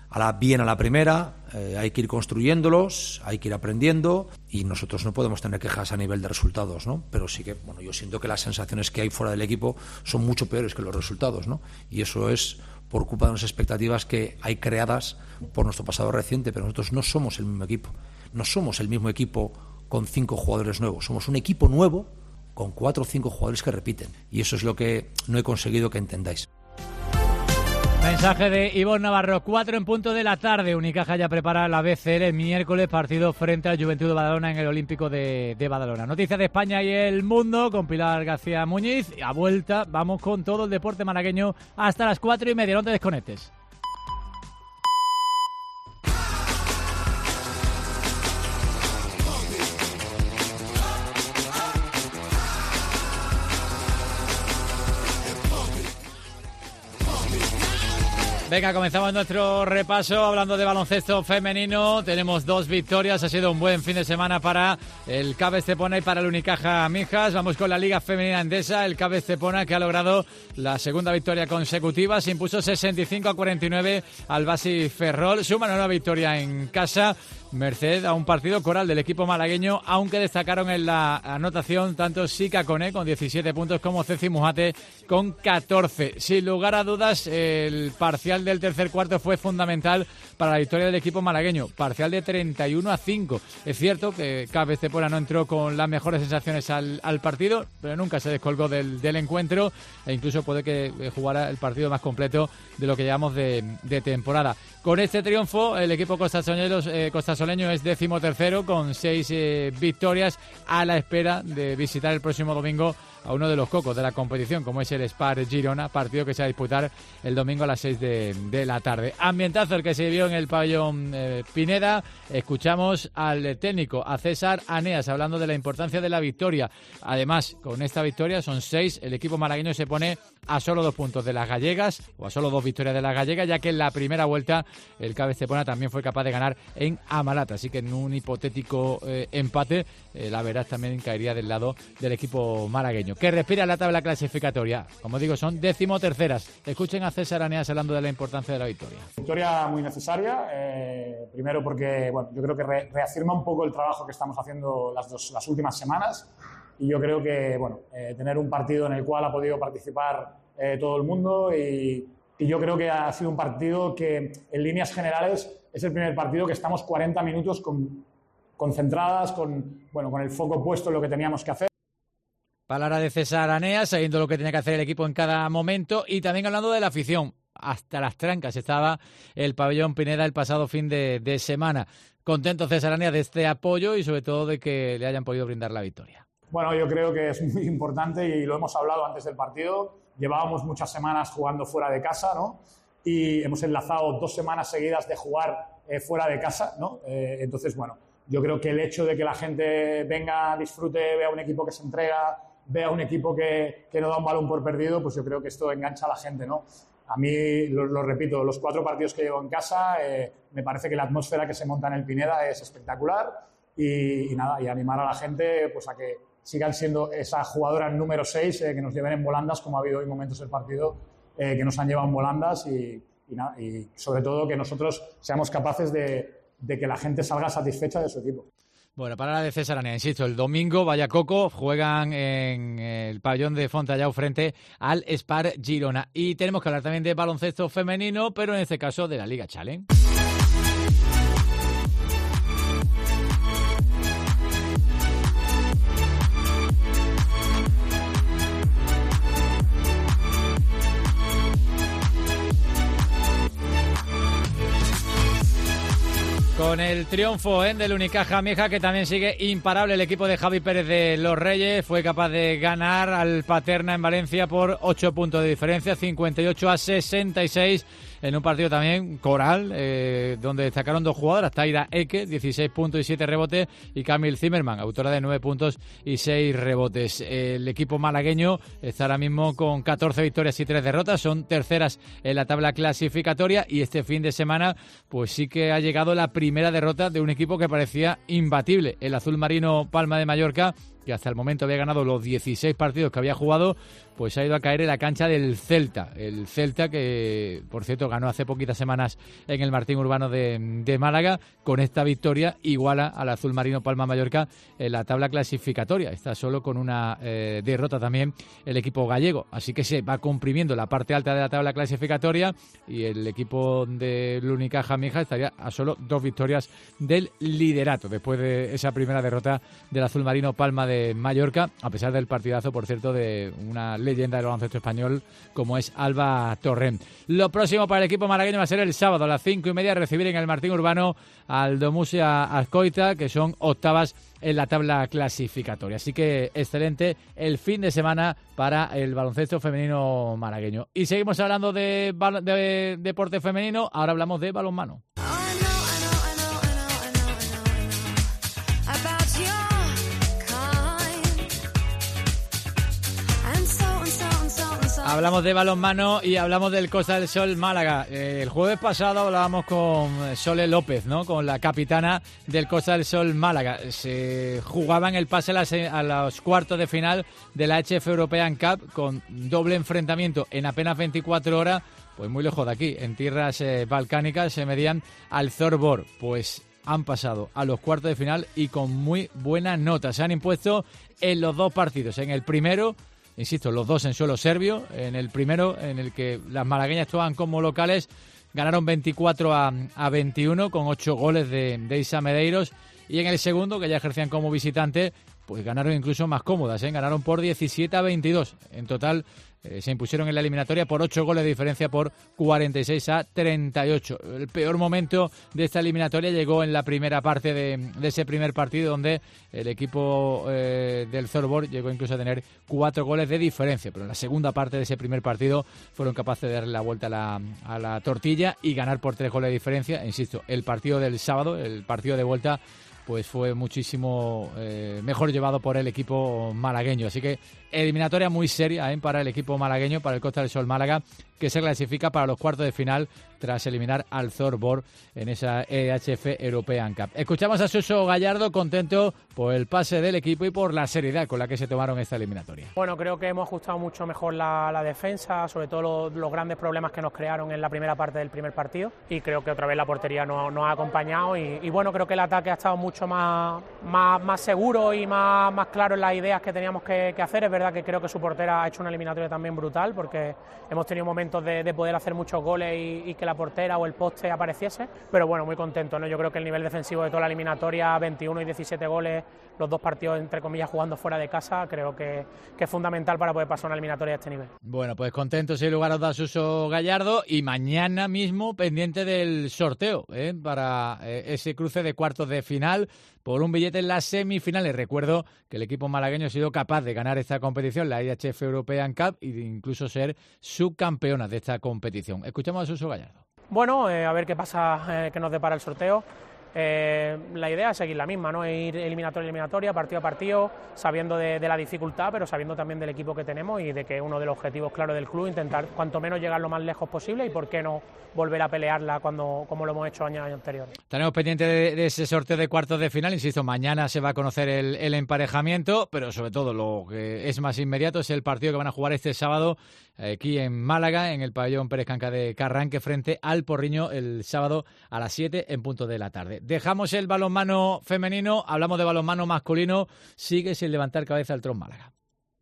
a la, bien a la primera, eh, hay que ir construyéndolos, hay que ir aprendiendo y nosotros no podemos tener quejas a nivel de resultados, ¿no? Pero sí que, bueno, yo siento que las sensaciones que hay fuera del equipo son mucho peores que los resultados, ¿no? Y eso es por culpa de unas expectativas que hay creadas por nuestro pasado reciente, pero nosotros no somos el mismo equipo, no somos el mismo equipo con cinco jugadores nuevos, somos un equipo nuevo con cuatro o cinco jugadores que repiten, y eso es lo que no he conseguido que entendáis. Mensaje de Ivonne Navarro, cuatro en punto de la tarde. Unicaja ya prepara la B C L el miércoles, partido frente al Juventud de Badalona en el Olímpico de, de Badalona. Noticias de España y el mundo con Pilar García Muñiz. A vuelta vamos con todo el deporte malagueño hasta las cuatro y media. No te desconectes. Venga, comenzamos nuestro repaso hablando de baloncesto femenino. Tenemos dos victorias, ha sido un buen fin de semana para el C A B Estepona y para el Unicaja Mijas. Vamos con la Liga Femenina Endesa, el C A B Estepona que ha logrado la segunda victoria consecutiva. Se impuso sesenta y cinco a cuarenta y nueve al Basi Ferrol. Suman una victoria en casa, merced a un partido coral del equipo malagueño, aunque destacaron en la anotación tanto Sika Koné con diecisiete puntos como Ceci Mujate con catorce. Sin lugar a dudas, el parcial del tercer cuarto fue fundamental para la victoria del equipo malagueño, parcial de treinta y uno a cinco. Es cierto que C A B Estepona no entró con las mejores sensaciones al, al partido, pero nunca se descolgó del, del encuentro e incluso puede que jugara el partido más completo de lo que llevamos de, de temporada. Con este triunfo, el equipo costasoleño, eh, costasoleño es decimotercero con seis eh, victorias, a la espera de visitar el próximo domingo a uno de los cocos de la competición, como es el Spar Girona, partido que se va a disputar el domingo a las seis de, de la tarde. Ambientazo el que se vivió en el pabellón eh, Pineda. Escuchamos al técnico, a César Aneas, hablando de la importancia de la victoria. Además, con esta victoria son seis, el equipo malagueño se pone a solo dos puntos de las gallegas, o a solo dos victorias de las gallegas, ya que en la primera vuelta el C A B Estepona también fue capaz de ganar en Amalata, así que en un hipotético eh, empate, eh, la verdad también caería del lado del equipo malagueño, que respira la tabla clasificatoria. Como digo, son decimoterceras. Escuchen a César Aneas hablando de la importancia de la victoria. Victoria muy necesaria, eh, primero porque bueno, yo creo que re reafirma un poco el trabajo que estamos haciendo las, dos, las últimas semanas, y yo creo que bueno, eh, tener un partido en el cual ha podido participar eh, todo el mundo, y, y yo creo que ha sido un partido que en líneas generales es el primer partido que estamos cuarenta minutos con, concentradas, con, bueno, con el foco puesto en lo que teníamos que hacer. Palabra de César Aneas, sabiendo lo que tenía que hacer el equipo en cada momento, y también hablando de la afición. Hasta las trancas estaba el pabellón Pineda el pasado fin de, de semana. Contento César Aneas de este apoyo y sobre todo de que le hayan podido brindar la victoria. Bueno, yo creo que es muy importante y lo hemos hablado antes del partido. Llevábamos muchas semanas jugando fuera de casa, ¿no? Y hemos enlazado dos semanas seguidas de jugar eh, fuera de casa, ¿no? Eh, entonces, bueno, yo creo que el hecho de que la gente venga, disfrute, vea un equipo que se entrega, vea un equipo que, que no da un balón por perdido, pues yo creo que esto engancha a la gente, ¿no? A mí, lo, lo repito, los cuatro partidos que llevo en casa, eh, me parece que la atmósfera que se monta en el Pineda es espectacular y, y nada, y animar a la gente pues a que sigan siendo esa jugadora número seis, eh, que nos lleven en volandas, como ha habido hoy momentos del partido eh, que nos han llevado en volandas, y, y, nada, y sobre todo que nosotros seamos capaces de, de que la gente salga satisfecha de su equipo. Bueno, palabra de César Aneas, insisto, el domingo, vaya coco, juegan en el pabellón de Fontallao frente al Spar Girona. Y tenemos que hablar también de baloncesto femenino, pero en este caso de la Liga Challenge. Con el triunfo ¿eh? del Unicaja Mijas, que también sigue imparable el equipo de Javi Pérez de Los Reyes. Fue capaz de ganar al Paterna en Valencia por ocho puntos de diferencia, cincuenta y ocho a sesenta y seis, en un partido también coral, eh, donde destacaron dos jugadoras, Taira Eke, dieciséis puntos y siete rebotes, y Camille Zimmerman, autora de nueve puntos y seis rebotes. El equipo malagueño está ahora mismo con catorce victorias y tres derrotas, son terceras en la tabla clasificatoria, y este fin de semana pues sí que ha llegado la primera derrota de un equipo que parecía imbatible, el azul marino Palma de Mallorca, que hasta el momento había ganado los dieciséis partidos que había jugado, pues ha ido a caer en la cancha del Celta. El Celta que, por cierto, ganó hace poquitas semanas en el Martín Urbano de, de Málaga. Con esta victoria iguala al azul marino Palma Mallorca en la tabla clasificatoria. Está solo con una eh, derrota también el equipo gallego. Así que se va comprimiendo la parte alta de la tabla clasificatoria y el equipo de Unicaja Mija estaría a solo dos victorias del liderato después de esa primera derrota del azul marino Palma de Mallorca, a pesar del partidazo, por cierto, de una leyenda del baloncesto español como es Alba Torrent. Lo próximo para el equipo malagueño va a ser el sábado a las cinco y media, recibir en el Martín Urbano al Domusia Azcoita, que son octavas en la tabla clasificatoria. Así que excelente el fin de semana para el baloncesto femenino malagueño. Y seguimos hablando de, de, de deporte femenino, ahora hablamos de balonmano. Hablamos de balonmano y hablamos del Costa del Sol Málaga. Eh, el jueves pasado hablábamos con Sole López, ¿no? Con la capitana del Costa del Sol Málaga. Se jugaban el pase a, las, a los cuartos de final de la H F European Cup con doble enfrentamiento en apenas veinticuatro horas, pues muy lejos de aquí, en tierras eh, balcánicas, se medían al Zorbor. Pues han pasado a los cuartos de final y con muy buenas notas. Se han impuesto en los dos partidos. En el primero, insisto, los dos en suelo serbio. En el primero, en el que las malagueñas estaban como locales, ganaron veinticuatro a veintiuno con ocho goles de, de Isa Medeiros. Y en el segundo, que ya ejercían como visitante, pues ganaron incluso más cómodas, ¿eh? Ganaron por diecisiete a veintidós. En total eh, se impusieron en la eliminatoria por ocho goles de diferencia, por cuarenta y seis a treinta y ocho. El peor momento de esta eliminatoria llegó en la primera parte de, de ese primer partido, donde el equipo eh, del Zorbor llegó incluso a tener cuatro goles de diferencia. Pero en la segunda parte de ese primer partido fueron capaces de darle la vuelta a la, a la tortilla y ganar por tres goles de diferencia. Insisto, el partido del sábado, el partido de vuelta, pues fue muchísimo eh, mejor llevado por el equipo malagueño. Así que eliminatoria muy seria, ¿eh? Para el equipo malagueño, para el Costa del Sol Málaga, que se clasifica para los cuartos de final tras eliminar al Zorbor en esa E H F European Cup. Escuchamos a Suso Gallardo, contento por el pase del equipo y por la seriedad con la que se tomaron esta eliminatoria. Bueno, creo que hemos ajustado mucho mejor la, la defensa, sobre todo los, los grandes problemas que nos crearon en la primera parte del primer partido, y creo que otra vez la portería nos, nos ha acompañado y, y bueno, creo que el ataque ha estado mucho más, más, más seguro y más, más claro en las ideas que teníamos que, que hacer. Es verdad que creo que su portera ha hecho una eliminatoria también brutal, porque hemos tenido momentos de, de poder hacer muchos goles y, y que la portera o el poste apareciese, pero bueno, muy contento, ¿no? Yo creo que el nivel defensivo de toda la eliminatoria, veintiuno y diecisiete goles, los dos partidos entre comillas jugando fuera de casa, creo que, que es fundamental para poder pasar una eliminatoria de este nivel. Bueno, pues contento sin lugar a dudas Suso Gallardo, y mañana mismo pendiente del sorteo, ¿eh? Para eh, ese cruce de cuartos de final por un billete en las semifinales. Recuerdo que el equipo malagueño ha sido capaz de ganar esta competición, la I H F European Cup, y de incluso ser subcampeona de esta competición. Escuchamos a Suso Gallardo. Bueno, eh, a ver qué pasa, eh, qué nos depara el sorteo. Eh, la idea es seguir la misma, ¿no? Ir eliminatoria a eliminatoria, partido a partido, sabiendo de, de la dificultad, pero sabiendo también del equipo que tenemos y de que uno de los objetivos claros del club, intentar cuanto menos llegar lo más lejos posible y por qué no volver a pelearla cuando, como lo hemos hecho años anteriores. Tenemos pendiente de, de ese sorteo de cuartos de final. Insisto, mañana se va a conocer el, el emparejamiento, pero sobre todo lo que es más inmediato es el partido que van a jugar este sábado aquí en Málaga, en el pabellón Pérez Canca de Carranque, frente al Porriño, el sábado a las siete en punto de la tarde. Dejamos el balonmano femenino, hablamos de balonmano masculino. Sigue sin levantar cabeza el Tron Málaga.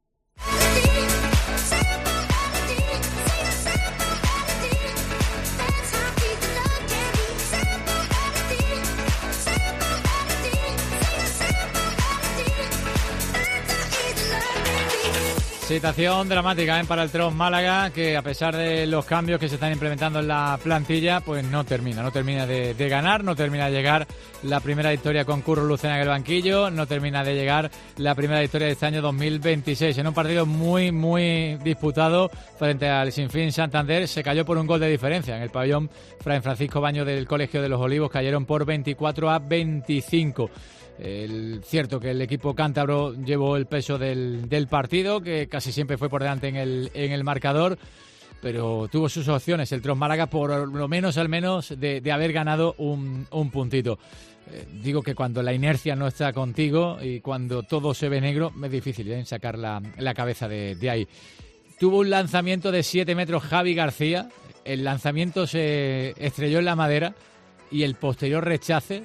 Situación dramática, ¿eh? Para el Tron Málaga, que a pesar de los cambios que se están implementando en la plantilla, pues no termina, no termina de, de ganar, no termina de llegar la primera victoria con Curro Lucena en el banquillo, no termina de llegar la primera victoria de este año dos mil veintiséis. En un partido muy, muy disputado frente al Sinfín Santander, se cayó por un gol de diferencia. En el pabellón Fray Francisco Baño del Colegio de los Olivos cayeron por veinticuatro a veinticinco. El cierto que el equipo cántabro llevó el peso del, del partido, que casi siempre fue por delante en el, en el marcador. pero tuvo sus opciones el Tros Málaga, por lo menos al menos de, de haber ganado un, un puntito. Eh, digo que cuando la inercia no está contigo y cuando todo se ve negro, es difícil ¿eh? sacar la, la cabeza de, de ahí. Tuvo un lanzamiento de siete metros Javi García, el lanzamiento se estrelló en la madera y el posterior rechace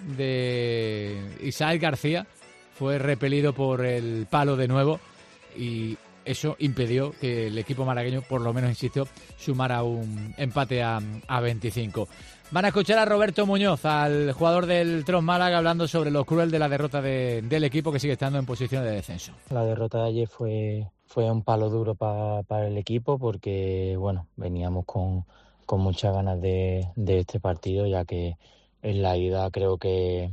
de Isaac García fue repelido por el palo de nuevo y eso impidió que el equipo malagueño, por lo menos, insisto, sumara un empate a, a veinticinco. Van a escuchar a Roberto Muñoz, al jugador del Tros Málaga, hablando sobre lo cruel de la derrota de, del equipo que sigue estando en posición de descenso. La derrota de ayer fue, fue un palo duro para pa el equipo porque, bueno, veníamos con, con muchas ganas de, de este partido, ya que en la ida creo que,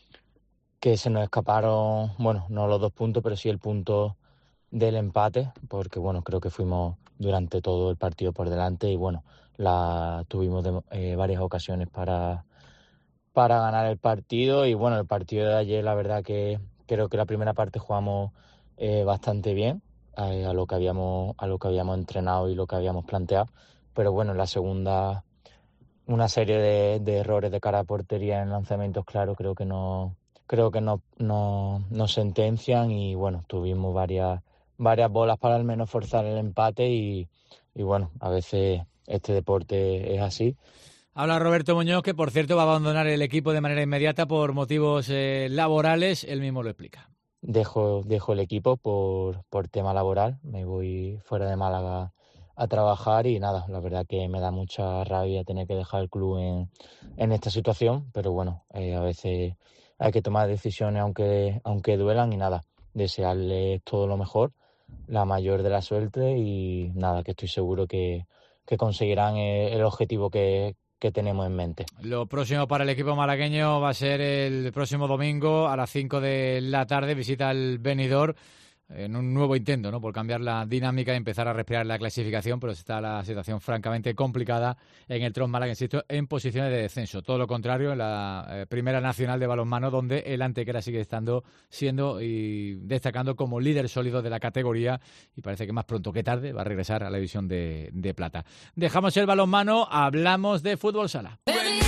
que se nos escaparon, bueno, no los dos puntos, pero sí el punto del empate, porque bueno, creo que fuimos durante todo el partido por delante y bueno, la tuvimos de, eh, varias ocasiones para, para ganar el partido y bueno, el partido de ayer la verdad que creo que la primera parte jugamos eh, bastante bien eh, a lo que habíamos a lo que habíamos entrenado y lo que habíamos planteado, pero bueno, en la segunda una serie de, de errores de cara a portería en lanzamientos claros creo que no creo que no, no, no sentencian y bueno, tuvimos varias varias bolas para al menos forzar el empate y, y bueno, a veces este deporte es así. Habla Roberto Muñoz, que por cierto va a abandonar el equipo de manera inmediata por motivos eh, laborales, él mismo lo explica. Dejo, dejo el equipo por, por tema laboral, me voy fuera de Málaga a trabajar y nada, la verdad que me da mucha rabia tener que dejar el club en, en esta situación, pero bueno, eh, a veces hay que tomar decisiones aunque, aunque duelan y nada, desearles todo lo mejor, la mayor de la suerte y nada, que estoy seguro que, que conseguirán el, el objetivo que, que tenemos en mente. Lo próximo para el equipo malagueño va a ser el próximo domingo a las cinco de la tarde, visita al Benidorm en un nuevo intento, ¿no?, por cambiar la dinámica y empezar a respirar la clasificación, pero está la situación francamente complicada en el Tros Málaga, insisto, en posiciones de descenso. Todo lo contrario en la eh, Primera Nacional de Balonmano, donde el Antequera sigue estando siendo y destacando como líder sólido de la categoría y parece que más pronto que tarde va a regresar a la división de, de plata. Dejamos el balonmano, hablamos de fútbol sala.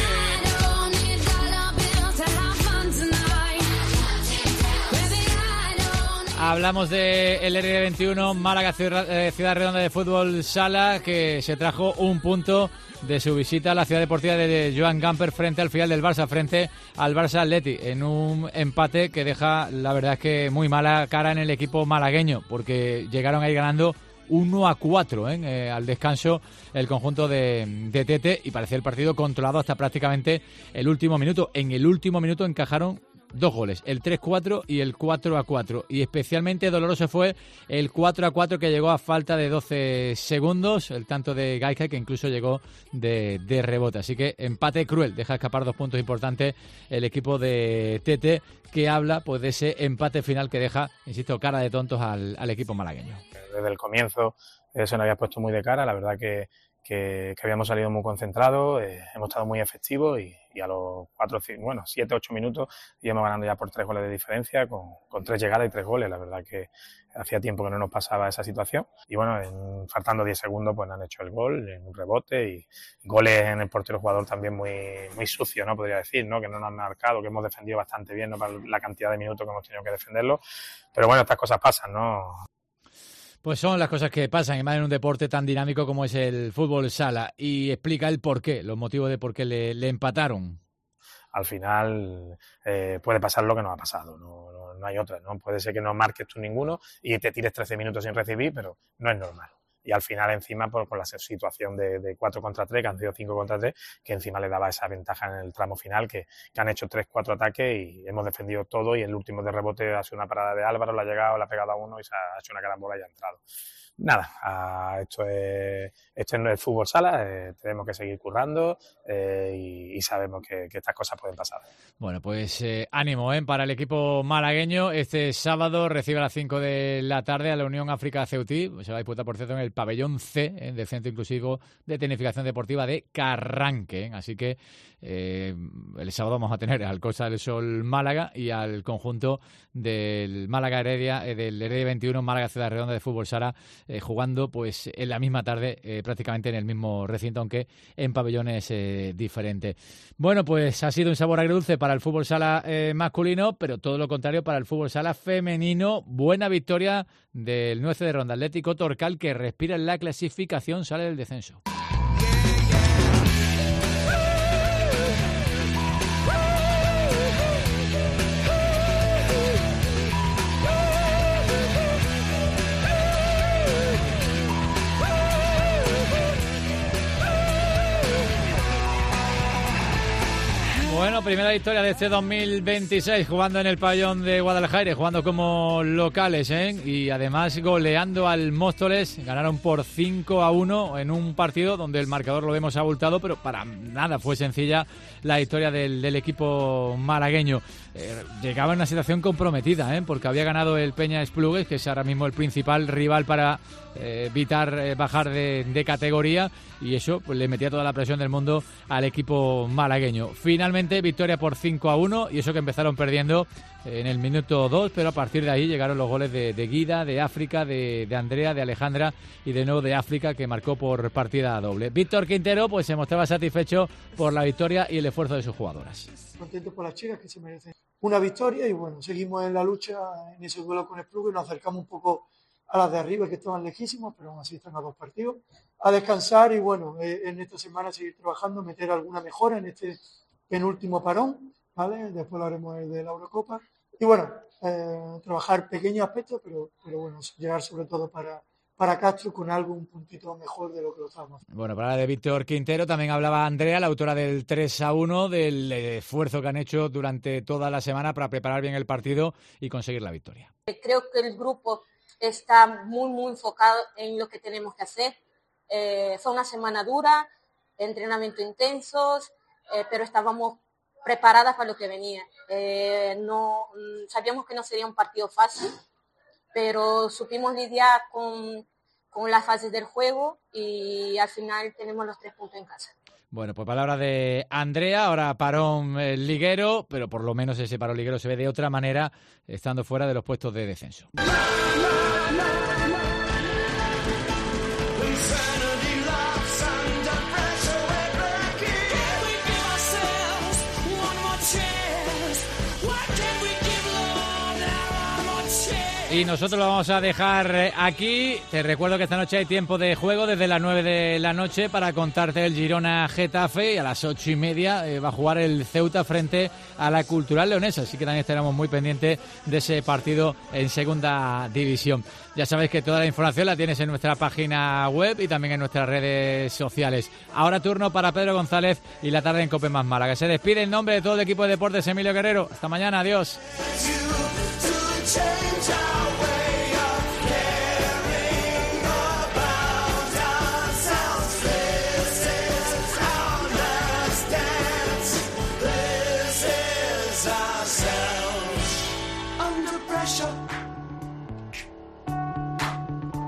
Hablamos de el R D veintiuno Málaga Ciudad, eh, Ciudad Redonda de Fútbol Sala, que se trajo un punto de su visita a la Ciudad Deportiva de Joan Gamper frente al filial del Barça, frente al Barça Atleti, en un empate que deja, la verdad es que muy mala cara en el equipo malagueño, porque llegaron ahí ganando uno a cuatro ¿eh? Eh, al descanso el conjunto de, de Tete y parecía el partido controlado hasta prácticamente el último minuto. En el último minuto encajaron dos goles, el tres cuatro y el cuatro a cuatro, y especialmente doloroso fue el cuatro a cuatro que llegó a falta de doce segundos, el tanto de Gaika que incluso llegó de, de rebote, así que empate cruel, deja escapar dos puntos importantes el equipo de Tete, que habla pues de ese empate final que deja, insisto, cara de tontos al, al equipo malagueño. Desde el comienzo eh, se nos había puesto muy de cara, la verdad que Que, que habíamos salido muy concentrados, eh, hemos estado muy efectivos y, y a los cuatro, bueno, siete, ocho minutos íbamos ganando ya por tres goles de diferencia, con, con tres llegadas y tres goles. La verdad que hacía tiempo que no nos pasaba esa situación. Y bueno, en, faltando diez segundos, pues han hecho el gol en un rebote y goles en el portero jugador también muy, muy sucio, ¿no? Podría decir, ¿no? Que no nos han marcado, que hemos defendido bastante bien, ¿no? Para la cantidad de minutos que hemos tenido que defenderlo. Pero bueno, estas cosas pasan, ¿no? Pues son las cosas que pasan, y más en un deporte tan dinámico como es el fútbol sala. Y explica el porqué, los motivos de por qué le, le empataron. Al final eh, puede pasar lo que nos ha pasado, no, no, no hay otra, ¿no? Puede ser que no marques tú ninguno y te tires trece minutos sin recibir, pero no es normal. Y al final encima por, por la situación de, de cuatro contra tres, que han sido cinco contra tres, que encima le daba esa ventaja en el tramo final, que, que han hecho tres cuatro ataques y hemos defendido todo, y el último de rebote ha sido una parada de Álvaro, la ha llegado, la ha pegado a uno y se ha hecho una carambola y ha entrado. Nada, uh, esto es esto no es fútbol sala, eh, tenemos que seguir currando eh, y, y sabemos que, que estas cosas pueden pasar. Bueno, pues eh, ánimo ¿eh? para el equipo malagueño. Este sábado recibe a las cinco de la tarde a la Unión África Ceutí. Se va a disputar, por cierto, en el pabellón C ¿eh? del Centro Inclusivo de Tecnificación Deportiva de Carranque. ¿eh? Así que eh, el sábado vamos a tener al Costa del Sol Málaga y al conjunto del Málaga Heredia, eh, del Heredia veintiuno Málaga Ciudad Redonda de Fútbol Sala eh, jugando pues en la misma tarde, eh, prácticamente en el mismo recinto, aunque en pabellones eh, diferentes. Bueno, pues ha sido un sabor agridulce para el fútbol sala eh, masculino, pero todo lo contrario para el fútbol sala femenino. Buena victoria del nueve de Ronda Atlético Torcal, que respira en la clasificación, sale del descenso. Bueno, primera victoria de este dos mil veintiséis, jugando en el pabellón de Guadalajara, jugando como locales, ¿eh? Y además goleando al Móstoles. Ganaron por cinco a uno en un partido donde el marcador lo vemos abultado, pero para nada fue sencilla la victoria del, del equipo malagueño. Eh, llegaba en una situación comprometida, ¿eh? Porque había ganado el Peña Esplugues, que es ahora mismo el principal rival para eh, evitar eh, bajar de, de categoría, y eso pues le metía toda la presión del mundo al equipo malagueño. Finalmente victoria por cinco a uno, y eso que empezaron perdiendo en el minuto dos, pero a partir de ahí llegaron los goles de, de Guida, de África, de, de Andrea, de Alejandra y de nuevo de África, que marcó por partida doble. Víctor Quintero pues se mostraba satisfecho por la victoria y el esfuerzo de sus jugadoras. Contento por las chicas, que se merecen una victoria, y bueno, seguimos en la lucha en ese duelo con Esplugue, y nos acercamos un poco a las de arriba, que estaban lejísimos, pero aún así están a dos partidos, a descansar, y bueno, eh, en esta semana seguir trabajando, meter alguna mejora en este penúltimo parón, ¿vale? Después lo haremos el de la Eurocopa, y bueno, eh, trabajar pequeños aspectos, pero, pero bueno, llegar sobre todo para, para Castro con algo un puntito mejor de lo que lo estábamos haciendo. Bueno, para hablar de Víctor Quintero también hablaba Andrea, la autora del tres a uno, del esfuerzo que han hecho durante toda la semana para preparar bien el partido y conseguir la victoria. Creo que el grupo está muy, muy enfocado en lo que tenemos que hacer. Eh, fue una semana dura, entrenamientos intensos, eh, pero estábamos preparadas para lo que venía. Eh, no, sabíamos que no sería un partido fácil, pero supimos lidiar con, con las fases del juego, y al final tenemos los tres puntos en casa. Bueno, pues palabra de Andrea, ahora parón eh, liguero, pero por lo menos ese parón liguero se ve de otra manera, estando fuera de los puestos de descenso. Y nosotros lo vamos a dejar aquí. Te recuerdo que esta noche hay tiempo de juego desde las nueve de la noche para contarte el Girona Getafe, y a las ocho y media eh, va a jugar el Ceuta frente a la Cultural Leonesa, así que también estaremos muy pendientes de ese partido en segunda división. Ya sabéis que toda la información la tienes en nuestra página web y también en nuestras redes sociales. Ahora turno para Pedro González y la tarde en Cope Más Málaga. Se despide en nombre de todo el equipo de deportes Emilio Guerrero. Hasta mañana, adiós.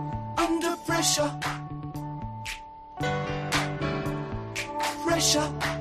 Pressure.